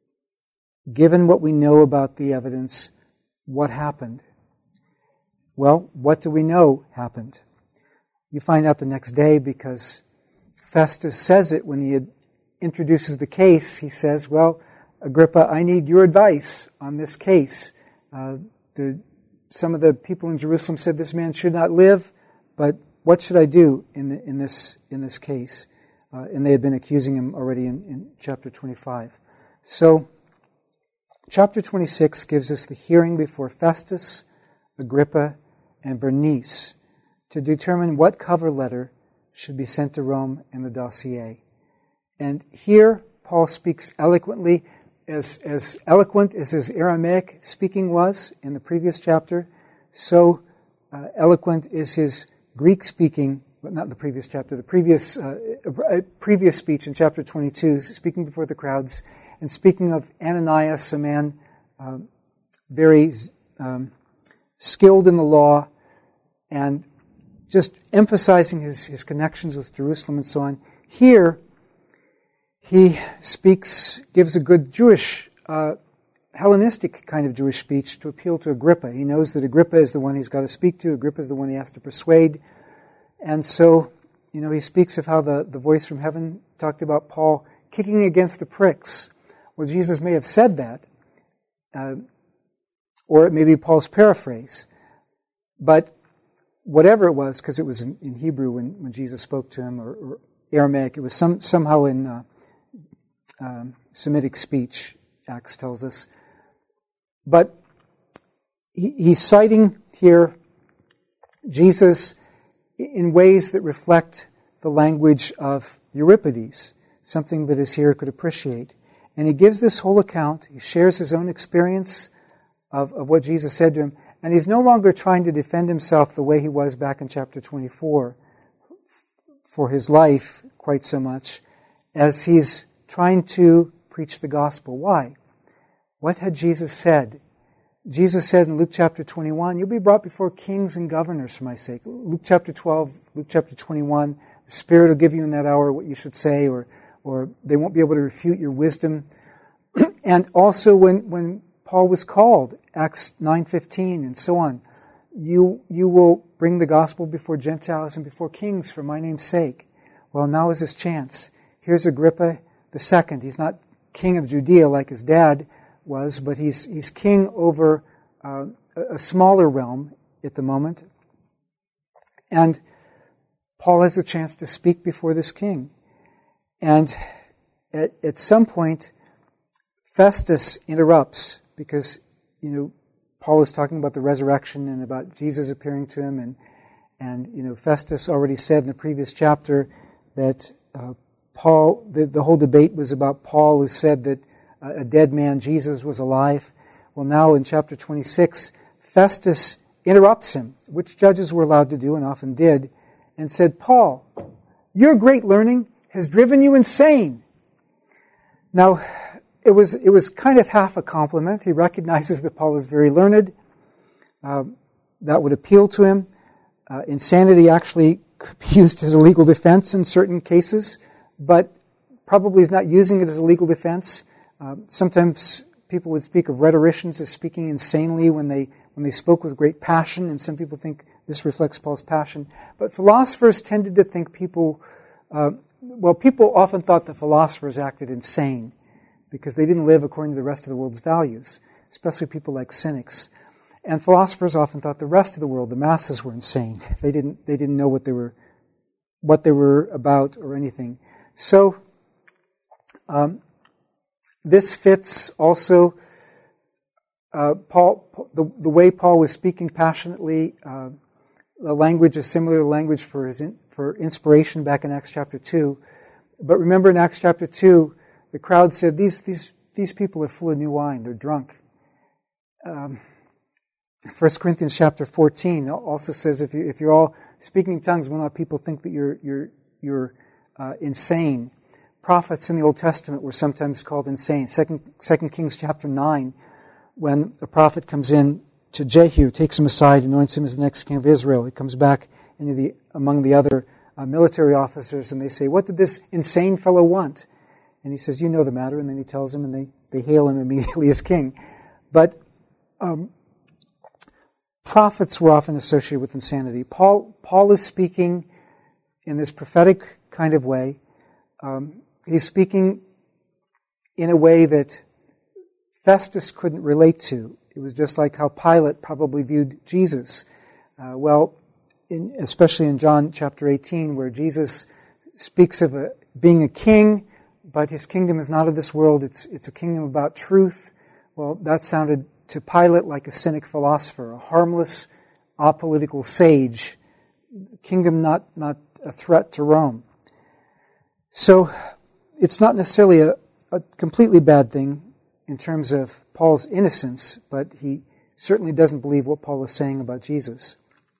given what we know about the evidence, what happened? Well, what do we know happened? You find out the next day because Festus says it when he introduces the case. He says, well, Agrippa, I need your advice on this case. Uh, the, some of the people in Jerusalem said this man should not live, but what should I do in, the, in, this, in this case? Uh, and they had been accusing him already in, in chapter twenty-five. So, chapter twenty-six gives us the hearing before Festus, Agrippa, and Bernice to determine what cover letter should be sent to Rome in the dossier. And here, Paul speaks eloquently, as, as eloquent as his Aramaic speaking was in the previous chapter, so uh, eloquent is his Greek speaking, but not the previous chapter, the previous, uh, uh, previous speech in chapter twenty-two, speaking before the crowds, and speaking of Ananias, a man uh, very um, skilled in the law, and just emphasizing his, his connections with Jerusalem and so on. Here, he speaks, gives a good Jewish, uh, Hellenistic kind of Jewish speech to appeal to Agrippa. He knows that Agrippa is the one he's got to speak to. Agrippa is the one he has to persuade. And so, you know, he speaks of how the, the voice from heaven talked about Paul kicking against the pricks. Well, Jesus may have said that, uh, or it may be Paul's paraphrase. But whatever it was, because it was in, in Hebrew when, when Jesus spoke to him, or, or Aramaic, it was some, somehow in uh, um, Semitic speech, Acts tells us. But he, he's citing here Jesus in ways that reflect the language of Euripides, something that his hearer could appreciate. And he gives this whole account. He shares his own experience of, of what Jesus said to him. And he's no longer trying to defend himself the way he was back in chapter twenty-four for his life quite so much, as he's trying to preach the gospel. Why? What had Jesus said? Jesus said in Luke chapter twenty-one, you'll be brought before kings and governors for my sake. Luke chapter twelve, Luke chapter twenty-one, the Spirit will give you in that hour what you should say, or or they won't be able to refute your wisdom. And also when, when Paul was called, Acts nine fifteen and so on, you you will bring the gospel before Gentiles and before kings for my name's sake. Well, now is his chance. Here's Agrippa the second. He's not king of Judea like his dad was, but he's he's king over uh, a smaller realm at the moment. And Paul has the chance to speak before this king. And at, at some point, Festus interrupts because, you know, Paul is talking about the resurrection and about Jesus appearing to him. And, and you know, Festus already said in the previous chapter that uh, Paul, the, the whole debate was about Paul, who said that a dead man, Jesus, was alive. Well, now in chapter twenty-six, Festus interrupts him, which judges were allowed to do and often did, and said, Paul, your great learning has driven you insane. Now, it was it was kind of half a compliment. He recognizes that Paul is very learned. Uh, that would appeal to him. Uh, insanity actually could be used as a legal defense in certain cases, but probably is not using it as a legal defense. Uh, sometimes people would speak of rhetoricians as speaking insanely when they when they spoke with great passion, and some people think this reflects Paul's passion. But philosophers tended to think people, uh, well, people often thought that philosophers acted insane because they didn't live according to the rest of the world's values, especially people like cynics. And philosophers often thought the rest of the world, the masses, were insane. They didn't they didn't know what they were what they were about or anything. So. Um, This fits also uh, Paul, the, the way Paul was speaking passionately. Uh, the language is similar to language for his in, for inspiration back in Acts chapter two. But remember in Acts chapter two, the crowd said, "These these these people are full of new wine. They're drunk." Um, First Corinthians chapter fourteen also says, "If you if you're all speaking in tongues, will not people think that you're you're you're uh, insane?" Prophets in the Old Testament were sometimes called insane. Second, Second Kings chapter nine, when a prophet comes in to Jehu, takes him aside, anoints him as the next king of Israel. He comes back into the among the other uh, military officers, and they say, "What did this insane fellow want?" And he says, "You know the matter." And then he tells them, and they, they hail him immediately as king. But um, prophets were often associated with insanity. Paul Paul is speaking in this prophetic kind of way. Um, He's speaking in a way that Festus couldn't relate to. It was just like how Pilate probably viewed Jesus. Uh, well, in, especially in John chapter eighteen, where Jesus speaks of a, being a king, but his kingdom is not of this world. It's it's a kingdom about truth. Well, that sounded to Pilate like a cynic philosopher, a harmless, apolitical sage. Kingdom not not a threat to Rome. So it's not necessarily a, a completely bad thing in terms of Paul's innocence, but he certainly doesn't believe what Paul is saying about Jesus.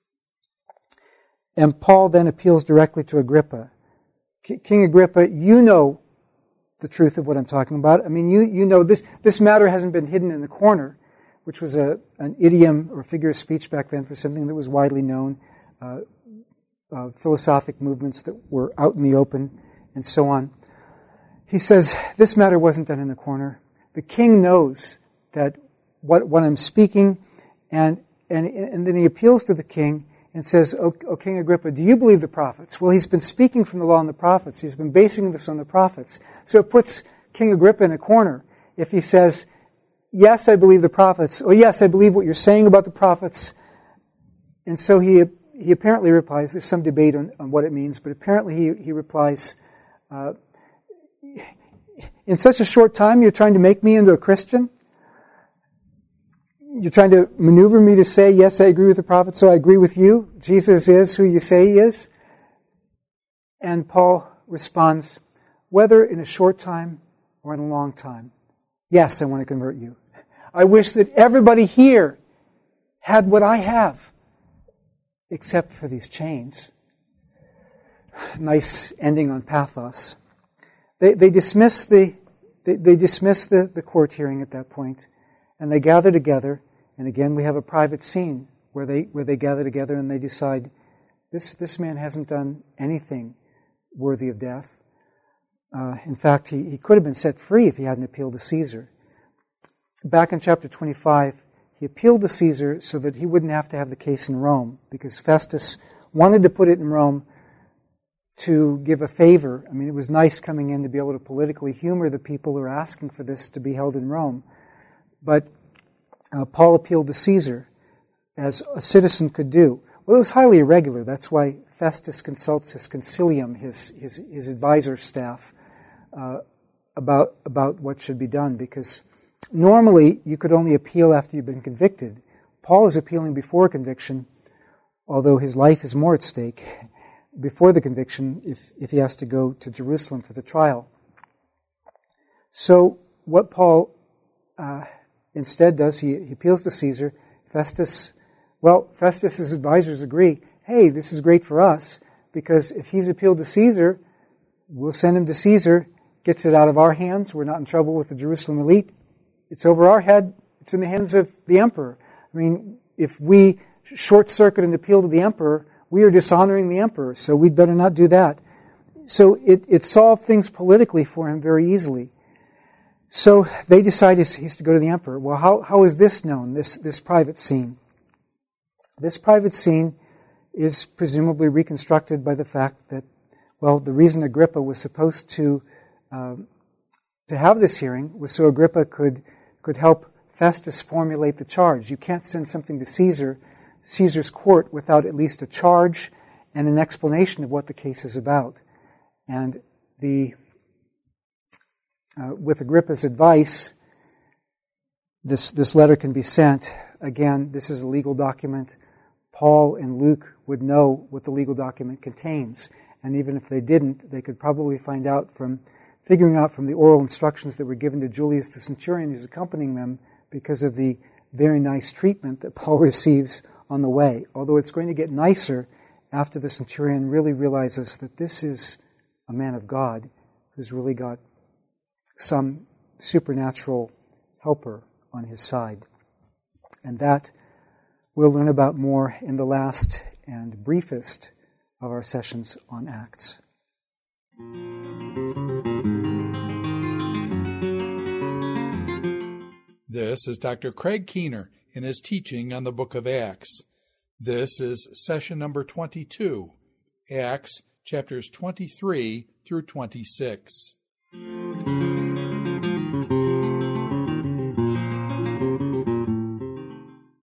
And Paul then appeals directly to Agrippa. King Agrippa, you know the truth of what I'm talking about. I mean, you you know this this matter hasn't been hidden in the corner, which was a an idiom or figure of speech back then for something that was widely known, uh, uh, philosophic movements that were out in the open, and so on. He says, this matter wasn't done in the corner. The king knows that what, what I'm speaking, and, and, and then he appeals to the king and says, O, o King Agrippa, do you believe the prophets? Well, he's been speaking from the law and the prophets. He's been basing this on the prophets. So it puts King Agrippa in a corner if he says, yes, I believe the prophets. Oh, yes, I believe what you're saying about the prophets. And so he he apparently replies, there's some debate on, on what it means, but apparently he, he replies, uh, in such a short time, you're trying to make me into a Christian? You're trying to maneuver me to say, yes, I agree with the prophet, so I agree with you. Jesus is who you say he is. And Paul responds, whether in a short time or in a long time, yes, I want to convert you. I wish that everybody here had what I have, except for these chains. Nice ending on pathos. They, they dismiss the they, they dismiss the, the court hearing at that point, and they gather together. And again, we have a private scene where they where they gather together and they decide, this this man hasn't done anything worthy of death. Uh, in fact, he, he could have been set free if he hadn't appealed to Caesar. Back in chapter twenty-five, he appealed to Caesar so that he wouldn't have to have the case in Rome, because Festus wanted to put it in Rome to give a favor. I mean, it was nice coming in to be able to politically humor the people who are asking for this to be held in Rome. But uh, Paul appealed to Caesar, as a citizen could do. Well, it was highly irregular. That's why Festus consults his concilium, his his, his advisor staff, uh, about about what should be done, because normally you could only appeal after you've been convicted. Paul is appealing before conviction, although his life is more at stake before the conviction if, if he has to go to Jerusalem for the trial. So what Paul uh, instead does, he, he appeals to Caesar. Festus, well, Festus's advisors agree, hey, this is great for us, because if he's appealed to Caesar, we'll send him to Caesar, gets it out of our hands, we're not in trouble with the Jerusalem elite, it's over our head, it's in the hands of the emperor. I mean, if we short-circuit an appeal to the emperor, we are dishonoring the emperor, so we'd better not do that. So it, it solved things politically for him very easily. So they decide he's, he's to go to the emperor. Well, how, how is this known, this, this private scene? This private scene is presumably reconstructed by the fact that, well, the reason Agrippa was supposed to um, to have this hearing was so Agrippa could could help Festus formulate the charge. You can't send something to Caesar, Caesar's court, without at least a charge and an explanation of what the case is about. And the uh, with Agrippa's advice, this this letter can be sent. Again, this is a legal document. Paul and Luke would know what the legal document contains, and even if they didn't, they could probably find out from figuring out from the oral instructions that were given to Julius the centurion who's accompanying them, because of the very nice treatment that Paul receives on the way. Although it's going to get nicer after the centurion really realizes that this is a man of God who's really got some supernatural helper on his side. And that we'll learn about more in the last and briefest of our sessions on Acts. This is Doctor Craig Keener in his teaching on the book of Acts. This is session number twenty-two, Acts chapters twenty-three through twenty-six.